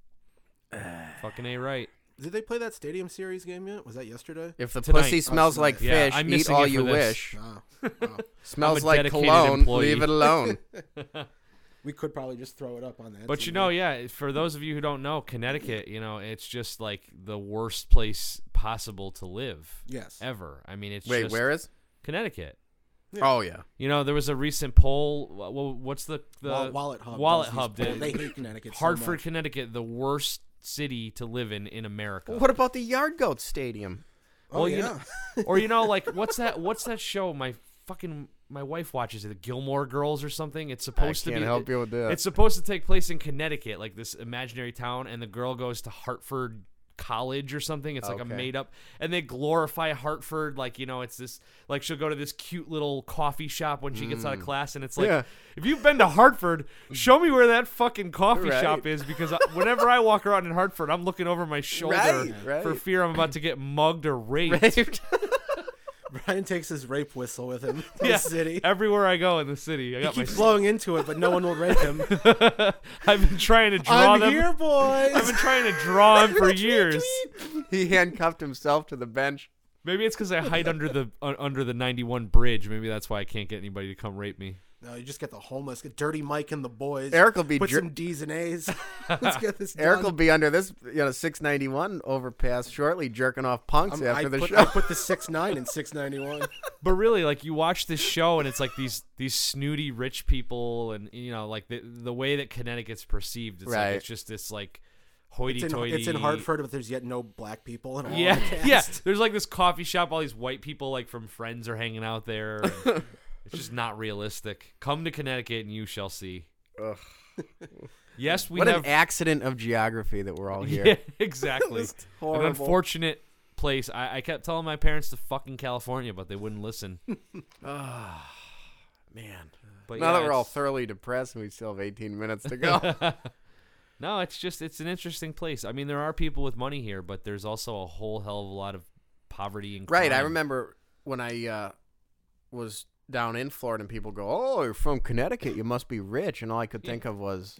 Fucking A right. Did they play that Stadium Series game yet? Was that yesterday? If the Tonight. pussy smells Oh, like tonight. Yeah, fish, I'm eat missing all it for you this. wish. Oh. Smells I'm a like dedicated cologne. employee. Leave it alone. We could probably just throw it up on that. But yeah, for those of you who don't know, Connecticut, it's just like the worst place possible to live Yes. ever. I mean, it's Wait, just where is? Connecticut. Yeah. Oh yeah. There was a recent poll. What's the Wallet Hub. Wallet does Hub these polls. did. They hate Connecticut. so Hartford, much. Connecticut, the worst city to live in America. What about the Yard Goat Stadium? Oh Well, you yeah. Or like what's that show? My wife watches it, the Gilmore Girls or something. It's I supposed to can't be. help you with that. It's supposed to take place in Connecticut, like this imaginary town, and the girl goes to Hartford College or something. It's like a Okay. made up, and they glorify Hartford like it's this, like she'll go to this cute little coffee shop when she gets out of class, and it's like, Yeah. if you've been to Hartford, show me where that fucking coffee Right. shop is, because whenever I walk around in Hartford, I'm looking over my shoulder Right. for fear I'm about to get mugged or raped. Raped. Brian takes his rape whistle with him to Yeah, the city. everywhere I go in the city, I He got my. keeps blowing into it, but no one will rape him. I've been trying to draw I'm them. here, boys. I've been trying to draw him for years. He handcuffed himself to the bench. Maybe it's because I hide under the 91 bridge. Maybe that's why I can't get anybody to come rape me. No, you just get the homeless, get Dirty Mike and the boys. Eric will be put jer- some D's and A's. Let's get this done. Eric will be under this 691 overpass shortly, jerking off punks after the I show. put the 6'9" in 691. But really, like, you watch this show and it's like these snooty rich people, and like the way that Connecticut's perceived, it's Right. like it's just this like It's hoity-toity. in Hartford, but there's yet no black people in all Yeah, the cast. yeah. There's like this coffee shop. All these white people like from Friends are hanging out there. and it's just not realistic. Come to Connecticut and you shall see. Ugh. Yes, we What have. an accident of geography that we're all here. Yeah, exactly. Just An horrible. unfortunate place. I kept telling my parents to fucking California, but they wouldn't listen. Ah, man. But Now yeah, that we're all it's- thoroughly depressed and we still have 18 minutes to go. No, it's an interesting place. I mean, there are people with money here, but there's also a whole hell of a lot of poverty and crime. Right. I remember when I was down in Florida, and people go, "Oh, you're from Connecticut. You must be rich." And all I could think of was,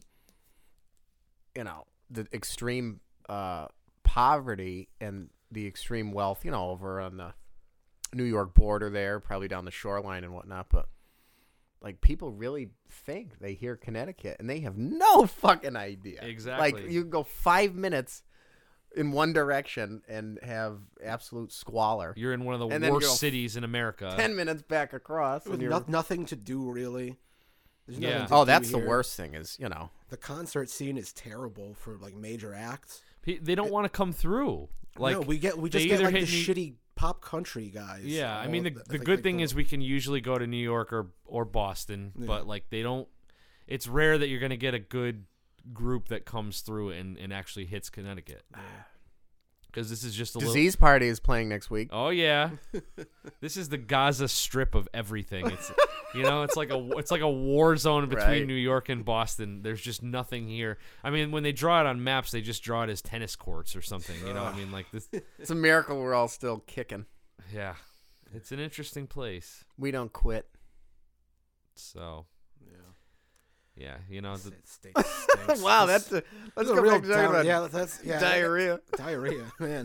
the extreme poverty and the extreme wealth, over on the New York border there, probably down the shoreline and whatnot. But like, people really think they hear Connecticut, and they have no fucking idea. Exactly. Like, you can go 5 minutes in one direction and have absolute squalor. You're in one of the And then worst go cities in America. 10 minutes back across. With And you're, nothing to do, really. There's Yeah. nothing to oh, do that's the here. worst thing is, The concert scene is terrible for like major acts. They don't want to come through. Like, no, we just they get either like the hit shitty pop country guys. Yeah, I mean, the like, good thing is we can usually go to New York or Boston, but like they don't. It's rare that you're going to get a good group that comes through and actually hits Connecticut. Because this is just a Disease Party is playing next week. little. Oh yeah, this is the Gaza Strip of everything. It's it's like a war zone between Right. New York and Boston. There's just nothing here. I mean, when they draw it on maps, they just draw it as tennis courts or something. I mean, like this. It's a miracle we're all still kicking. Yeah, it's an interesting place. We don't quit. So. Yeah. Yeah, It stinks. Wow, This- let's this is go a real back to talking about diarrhea. Diarrhea, man.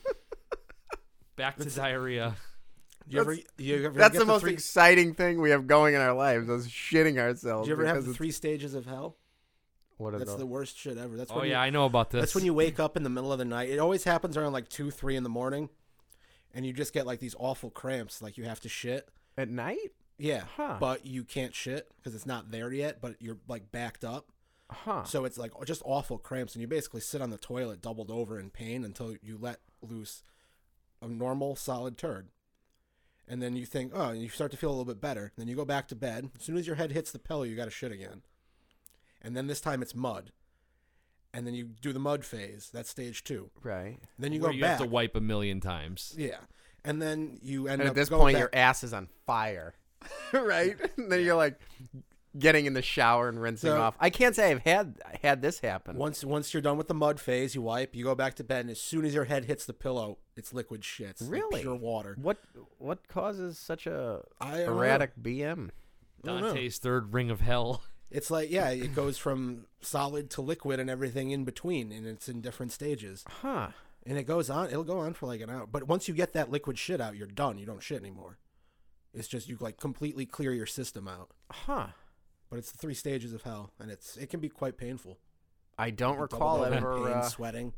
back to diarrhea. You ever That's get the most three, exciting thing we have going in our lives, is shitting ourselves. Do you ever have because the it's- 3 stages of hell? What are That's those? the worst shit ever. That's Oh when yeah, I know about this. That's when you wake up in the middle of the night. It always happens around like 2, 3 in the morning, and you just get like these awful cramps, like you have to shit. At night? Yeah, Huh. but you can't shit because it's not there yet. But you're like backed up, Huh. so it's like just awful cramps, and you basically sit on the toilet doubled over in pain until you let loose a normal solid turd. And then you think, oh, you start to feel a little bit better. Then you go back to bed. As soon as your head hits the pillow, you got to shit again. And then this time it's mud. And then you do the mud phase. That's stage 2. Right. Then you where go you back. have to wipe a million times. Yeah. And then you end And up at this going point, back. your ass is on fire. Right? And then you're like getting in the shower and rinsing So- off. I can't say I've had this happen. Once you're done with the mud phase, you wipe, you go back to bed, and as soon as your head hits the pillow, it's liquid shit. It's like Really? pure water. What causes such a I don't know. erratic BM? I don't know. Dante's third ring of hell. It's like, yeah, it goes from solid to liquid and everything in between, and it's in different stages. Huh. And it'll go on for like an hour. But once you get that liquid shit out, you're done. You don't shit anymore. It's just you like completely clear your system out. Huh. But it's the 3 stages of hell, and it can be quite painful. I don't Double recall over in ever. pain, sweating.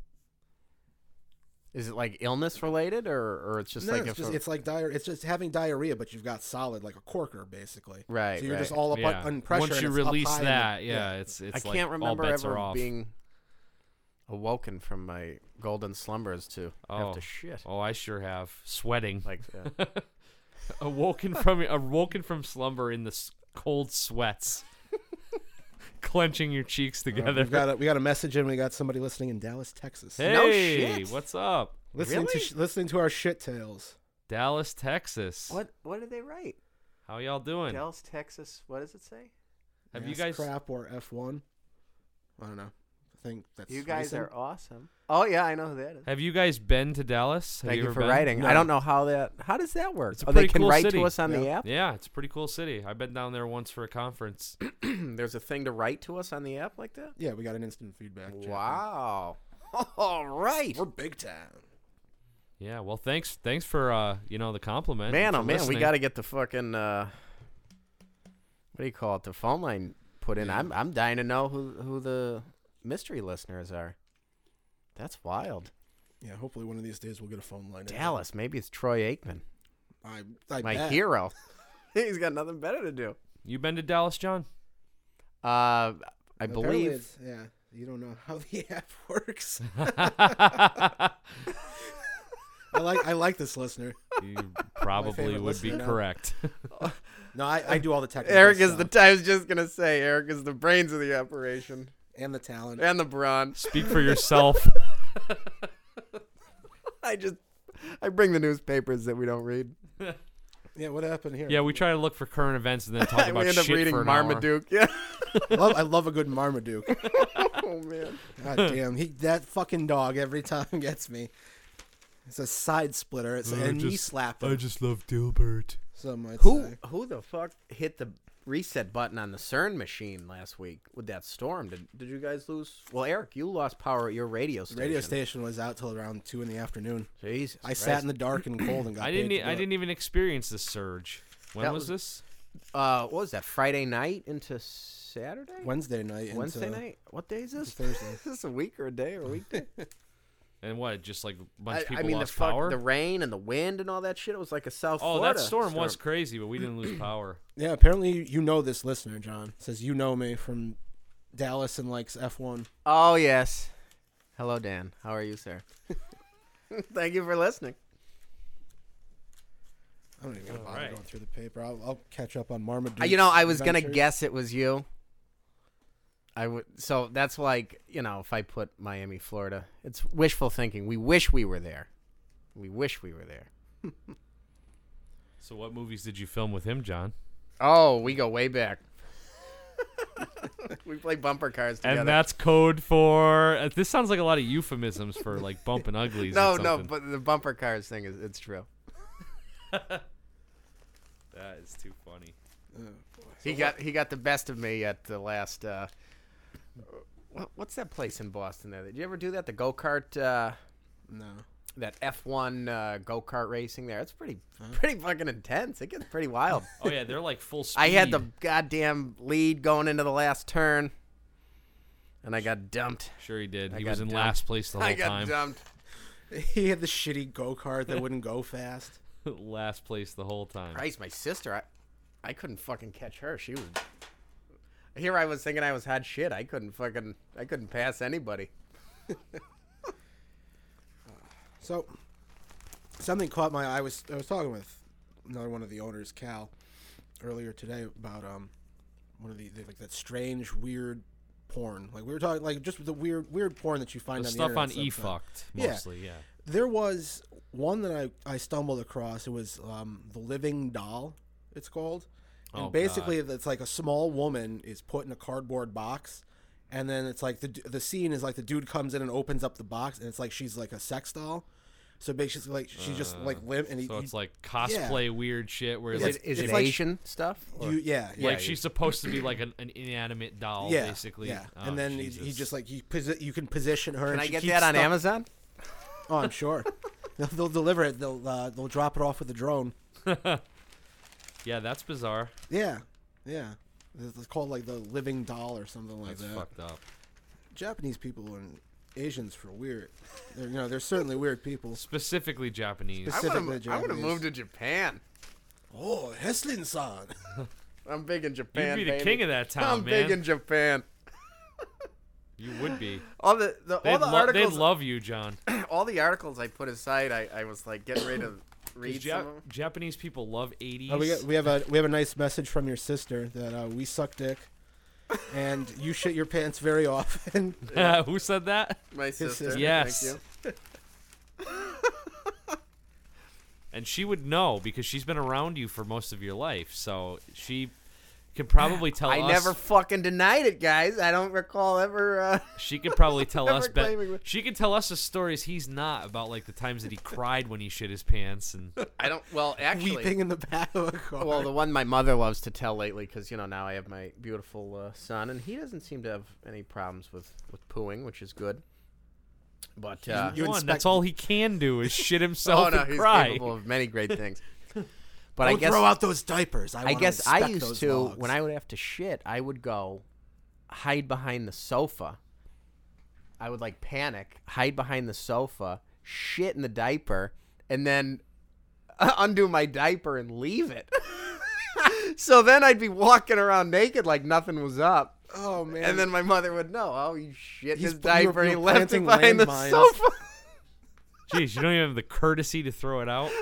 Is it like illness related, or it's just No, like it's if it's like diarrhea. It's just having diarrhea, but you've got solid, like a corker, basically. Right, So you're right. just all up Yeah. on pressure. Once and you it's up release high in the- that, it's I like can't remember all bets are ever off. being awoken from my golden slumbers to have to shit. Oh, I sure have. Sweating. Like, yeah. awoken from slumber in the cold sweats. Clenching your cheeks together. We got a message in. We got somebody listening in Dallas, Texas. Hey, No shit. what's up? Listening Really? listening to our shit tales. Dallas, Texas. What did they write? How y'all doing? Dallas, Texas. What does it say? Have you Ass guys crap or F1? I don't know. I think that's You guys racing. are awesome. Oh yeah, I know who that is. Have you guys been to Dallas? Have Thank you ever for been? writing. No. I don't know how does that work? It's a they pretty can cool write city. to us on the Yeah. app. Yeah, it's a pretty cool city. I've been down there once for a conference. There's a thing to write to us on the app like that. Yeah, we got an instant feedback. chat. Wow. All right. We're big time. Yeah, well, thanks for the compliment. Man, for oh man, we listening. got to get the fucking what do you call it? The phone line put in. Yeah. I'm dying to know who the mystery listeners are. That's wild. Yeah, hopefully one of these days we'll get a phone line. in. Dallas, maybe it's Troy Aikman, I my bet. hero. He's got nothing better to do. You been to Dallas, John? I Apparently believe. it's- yeah, you don't know how the app works. I like this listener. You probably favorite would be listener now. correct. No, I do all the technical Eric is stuff. I was just gonna say Eric is the brains of the operation and the talent. and the brawn. Speak for yourself. I bring the newspapers that we don't read. Yeah, what happened here? Yeah, we try to look for current events and then talk about we end up shit reading for an hour. Marmaduke. Yeah. I love a good Marmaduke. Oh man. God damn, that fucking dog every time gets me. It's a side splitter. It's a knee slapper. just love Dilbert. Some might Who say. who the fuck hit the reset button on the CERN machine last week with that storm? Did you guys lose? Well, Eric, you lost power at your radio The station. radio station was out till around 2 in the afternoon. Jesus, I sat in the dark and cold and got I paid to do I it. didn't even experience the surge. When That was was- this? What was that? Friday night into Saturday? Wednesday night. Wednesday into night? What day is this? Thursday. Is this a week or a day or a weekday? And what? Just like a bunch of people I mean, lost the fuck, power. the rain and the wind and all that shit. It was like a South Oh, Florida that storm was crazy, but we didn't lose power. Yeah, apparently you know this listener, John. Says you know me from Dallas and likes F1. Oh yes. Hello, Dan. How are you, sir? Thank you for listening. I don't even All bother right. going through the paper. I'll catch up on Marmaduke. You know, I was gonna adventures. guess it was you. I would. So that's like, if I put Miami, Florida, it's wishful thinking. We wish we were there. We wish we were there. So, what movies did you film with him, John? Oh, we go way back. We play bumper cars together. And that's code for. This sounds like a lot of euphemisms for like bumping uglies. no, or no, something. but the bumper cars thing it's true. That is too funny. He got the best of me at the last. What's that place in Boston there? Did you ever do that? The go kart. No. That F1 go kart racing there. It's pretty fucking intense. It gets pretty wild. Oh yeah, they're like full speed. I had the goddamn lead going into the last turn, and I got dumped. Sure, he did. I He got was in dumped. last place the whole I got time. dumped. He had the shitty go-kart that wouldn't go fast. Last place the whole time. Christ, my sister, I couldn't fucking catch her. She was. Here I was thinking I was hot shit. I couldn't pass anybody. So, something caught my eye. I was talking with another one of the owners, Cal, earlier today about one of the like that strange, weird porn. Like we were talking, like just the weird porn that you find The on stuff the on internet. sometimes. eFucked, Yeah. mostly, yeah. There was one that I stumbled across. It was The Living Doll, it's called. And Oh, basically, it's like a small woman is put in a cardboard box, and then it's like the scene is like the dude comes in and opens up the box, and it's like she's like a sex doll. So basically, like she just like limp, and So it's like cosplay weird shit where Is like, it it's like- Asian stuff? Or- yeah, like she's supposed to be like an inanimate doll, yeah, basically. yeah. Oh, And then he Jesus. just like you can position her. Can and I she get keeps that on stuff- Amazon? Oh, I'm sure. They'll deliver it. They'll drop it off with a drone. Yeah, that's bizarre. Yeah, yeah. It's called like the Living Doll or something like That's that. fucked up. Japanese people and Asians for weird. They're certainly weird people. Specifically Japanese. Specifically I would have Japanese. moved to Japan. Oh, Heslin-san. I'm big in You'd Japan. be the baby. king of that town, I'm big man. in Japan. You would be. All the They'd, articles, they'd love you, John. all the articles I put aside, I was like getting ready to 'Cause read some of them. Japanese people love 80s. Oh, we have a nice message from your sister that we suck dick, and you shit your pants very often. Who said that? My sister. sister. Yes. Thank you. And she would know because she's been around you for most of your life. So she could probably tell us. I never fucking denied it, guys. I don't recall ever. She could probably tell Never us. claiming that. She could tell us the stories he's not about, like the times that he cried when he shit his pants and. I don't. Well, actually, Weeping in the back of a car. well, the one my mother loves to tell lately, because now I have my beautiful son, and he doesn't seem to have any problems with pooing, which is good. But You One, inspect- that's all he can do is shit himself oh no, and he's cry. capable of many great things. But Don't I guess throw out those diapers. I guess I used those to logs. when I would have to shit, I would go hide behind the sofa. I would like panic, hide behind the sofa, shit in the diaper, and then undo my diaper and leave it. So then I'd be walking around naked like nothing was up. Oh man. And then my mother would know. Oh, he shit in He's- his diaper and he you're left it planting behind the landmines. sofa. Jeez, you don't even have the courtesy to throw it out.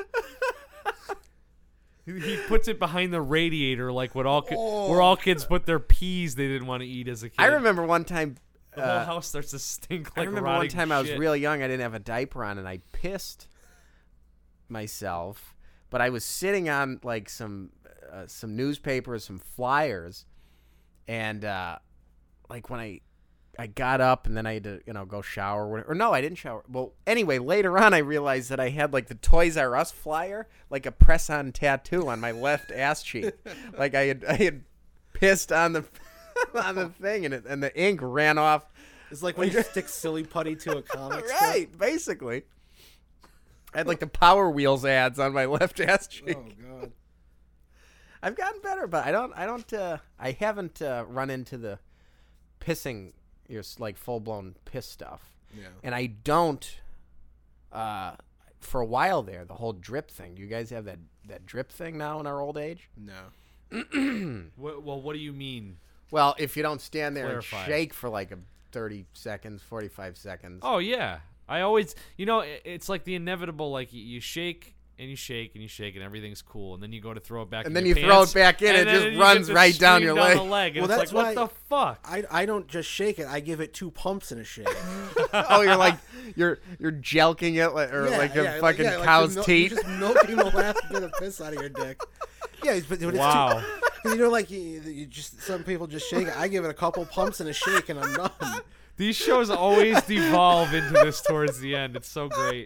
He puts it behind the radiator, like what where all kids put their peas they didn't want to eat as a kid. I remember one time. the whole house starts to stink like I remember one rotting time I was shit. real young. I didn't have a diaper on, and I pissed myself. But I was sitting on like some newspapers, some flyers, and like when I I got up and then I had to, go shower. Or no, I didn't shower. Well, anyway, later on I realized that I had like the Toys R Us flyer, like a press-on tattoo on my left ass cheek. Like I had pissed on the on the thing, and the ink ran off. It's like when you stick silly putty to a comic strip. Right, basically. I had like the Power Wheels ads on my left ass cheek. Oh God. I've gotten better, but I haven't run into the pissing, like full-blown piss stuff. Yeah. And I don't, for a while there, the whole drip thing. Do you guys have that drip thing now in our old age? No. Well, what do you mean? Well, if you don't stand there Clarify. and shake for like 30 seconds, 45 seconds. Oh, yeah. I always, it's like the inevitable, like you shake and you shake and you shake and everything's cool. And then you go to throw it back And in then your you throw pants, it back in and it then just you runs get the right down stream your the leg. And Well, it's that's like, what why the fuck? I don't just shake it. I give it 2 pumps in a shake. Oh, you're like, you're jelking it like a fucking cow's teat. You're just milking the last bit of piss out of your dick. Yeah, but it's Wow. you just some people just shake it. I give it a couple pumps and a shake and I'm done. These shows always devolve into this towards the end. It's so great.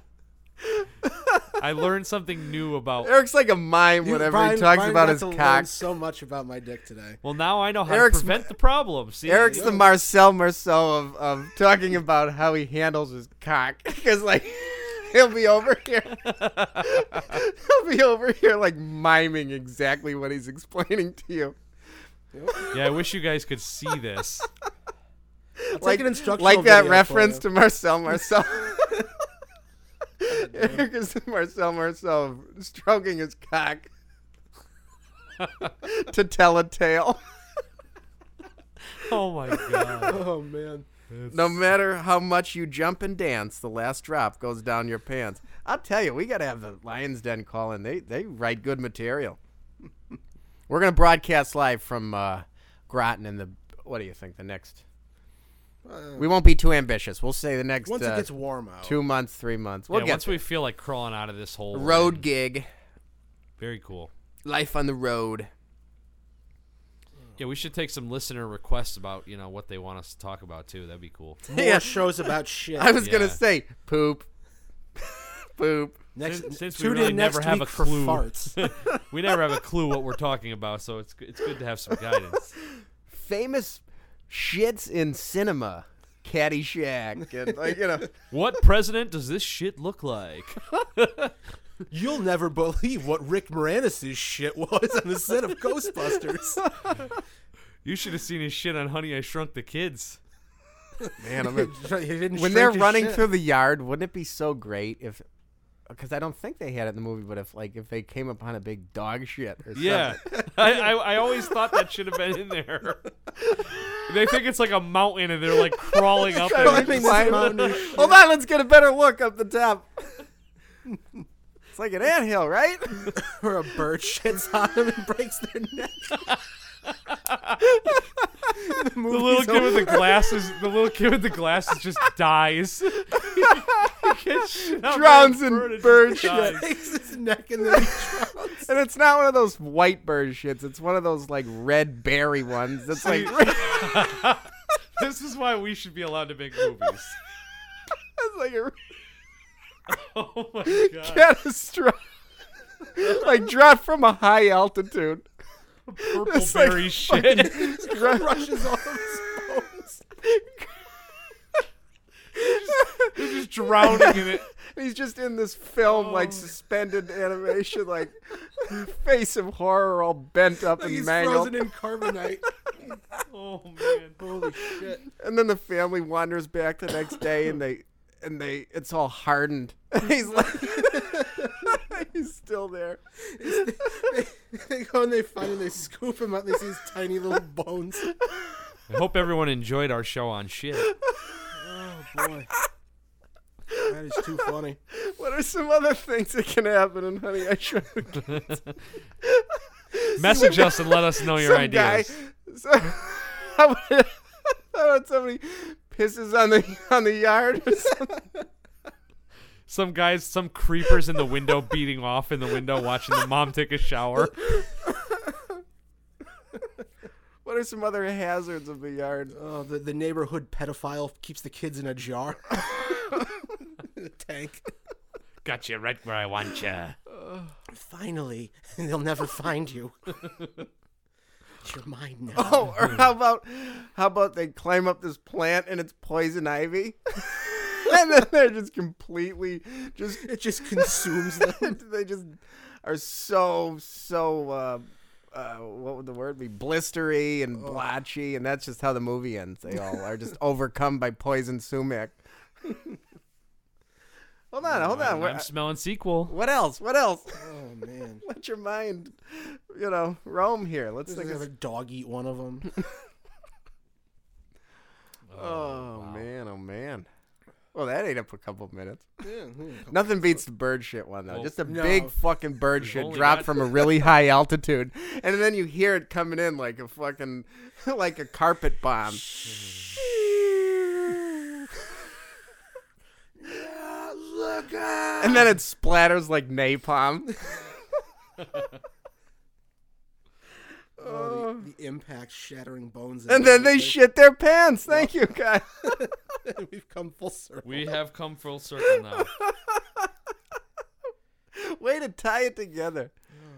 I learned something new about. Eric's like a mime whenever he talks about his cock. So much about my dick today. Well, now I know how Eric's- to prevent the problem. See, Eric's the Marcel Marceau of talking about how he handles his cock. Because, like, he'll be over here. He'll be over here, like, miming exactly what he's explaining to you. Yeah, I wish you guys could see this. I'll take an instructional Like that video reference for to Marcel Marceau. Eric is Marcel Marceau stroking his cock to tell a tale. Oh my you. god. Oh man. No matter how much you jump and dance, the last drop goes down your pants. I'll tell you, we got to have the Lions Den call in. They write good material. We're going to broadcast live from Groton in the, what do you think, the next? We won't be too ambitious. We'll say the next Once it gets warm out. 2 months, 3 months. We'll Yeah, get once we feel like crawling out of this hole. road gig, Very cool. life on the road. Yeah, we should take some listener requests about, what they want us to talk about too. That'd be cool. More Yeah. shows about shit. I was going Yeah. to say poop. Poop. Next, Since we tune really in next never have week a for clue. farts. We never have a clue what we're talking about, so it's good to have some guidance. Famous shits in cinema. Caddyshack. And, What president does this shit look like? You'll never believe what Rick Moranis' shit was on the set of Ghostbusters. You should have seen his shit on Honey, I Shrunk the Kids. Man, He didn't when shrink they're his running shit. through the yard, wouldn't it be so great if, because I don't think they had it in the movie, but if they came upon a big dog shit or something. Yeah. I always thought that should have been in there. They think it's like a mountain and they're like crawling up it. Climbing this mountain of shit. Hold on, let's get a better look up the top. It's like an anthill, right? Or a bird shits on them and breaks their neck. The little kid with the glasses just dies. He gets shit out by Drowns a in bird and bird just shit. dies. Breaks his neck and then he drowns. And it's not one of those white bird shits. It's one of those like red berry ones. It's like This is why we should be allowed to make movies. it's like a Oh my god. catastrophe. Like dropped from a high altitude. Purple It's like berry shit. Crushes all of his bones. They're just drowning in it. He's just in this film, like suspended animation, like face of horror, all bent up and He's mangled. frozen in carbonite. Oh man. Holy shit. And then the family wanders back the next day, and they it's all hardened. He's like, he's still there. They go and they find him, they scoop him out, and they see his tiny little bones. I hope everyone enjoyed our show on shit. Oh, boy. That is too funny. What are some other things that can happen in Honey, I Shrunk the Kids? Message us and let us know your Some ideas. guy, how about somebody pisses on the yard or something? Some creepers in the window beating off in the window watching the mom take a shower. What are some other hazards of the yard? Oh, the neighborhood pedophile keeps the kids in a jar. In a tank. Got you right where I want you. Finally, they'll never find you. It's your mind now. Oh, or how about they climb up this plant and it's poison ivy? And then they're just completely It just consumes them. they just are so what would the word be? Blistery and blotchy, and that's just how the movie ends. They all are just overcome by poison sumac. Hold on. I'm smelling sequel. What else? Oh man. Let your mind, roam here. Let's There's think like a dog eat one of them. Oh, wow. man, oh man. Well, that ate up a couple of minutes. Yeah, Nothing beats the bird shit one though. Well, Just a no. big fucking bird We've shit only dropped got- from a really high altitude, and then you hear it coming in like a fucking like a carpet bomb. Look out! And then it splatters like napalm. Oh, the impact shattering bones. And then they shit their pants. Thank you, guys. We've come full circle. We have come full circle now. Way to tie it together.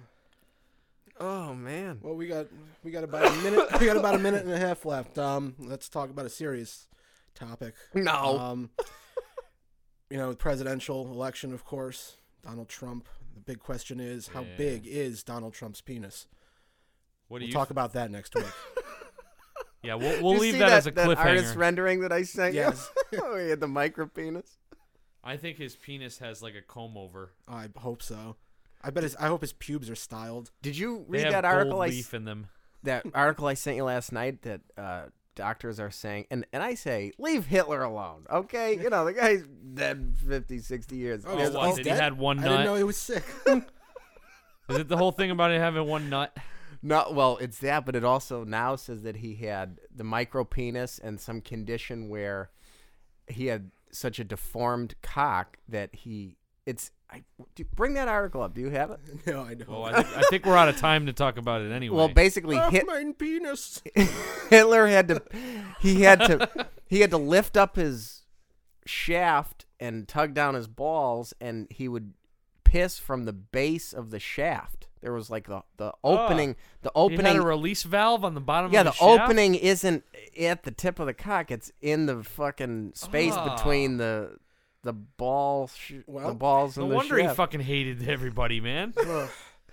Oh man. Well, we got about a minute. We got about a minute and a half left. Let's talk about a serious topic. No. The presidential election, of course. Donald Trump. The big question is, how Yeah. big is Donald Trump's penis? What do We'll you talk about that next week. Yeah, we'll You leave see that as a that artist cliffhanger. rendering that I sent Yes. you. Oh, he had the micro penis. I think his penis has like a comb over. I hope so. I hope his pubes are styled. Did you They read have that article? gold leaf in them. That article I sent you last night that doctors are saying, and I say, leave Hitler alone, okay? The guy's dead 50, 60 years. Oh, There's what, all- did he had one I didn't nut? know he was sick. Is it the whole thing about it having one nut? No, well, it's that, but it also now says that he had the micro penis and some condition where he had such a deformed cock that bring that article up. Do you have it? No, I don't. Well, I think we're out of time to talk about it anyway. Well, basically, Mein penis. Hitler had to lift up his shaft and tug down his balls, and he would piss from the base of the shaft. There was like the opening. The he had opening. a release valve on the bottom Yeah, of the the shaft? opening isn't at the tip of the cock. It's in the fucking space Ah. between the balls. The Well, balls No and the wonder he shaft. fucking hated everybody, man. Ugh.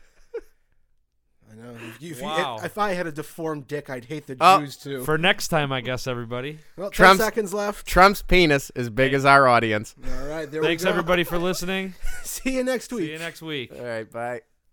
I know. Wow. If I had a deformed dick, I'd hate the Oh, Jews too. For next time, I guess, everybody. Well, 10 Trump's- seconds left. Trump's penis is big as our audience. All right, there Thanks, we go. everybody, for listening. See you next week. See you next week. All right, bye.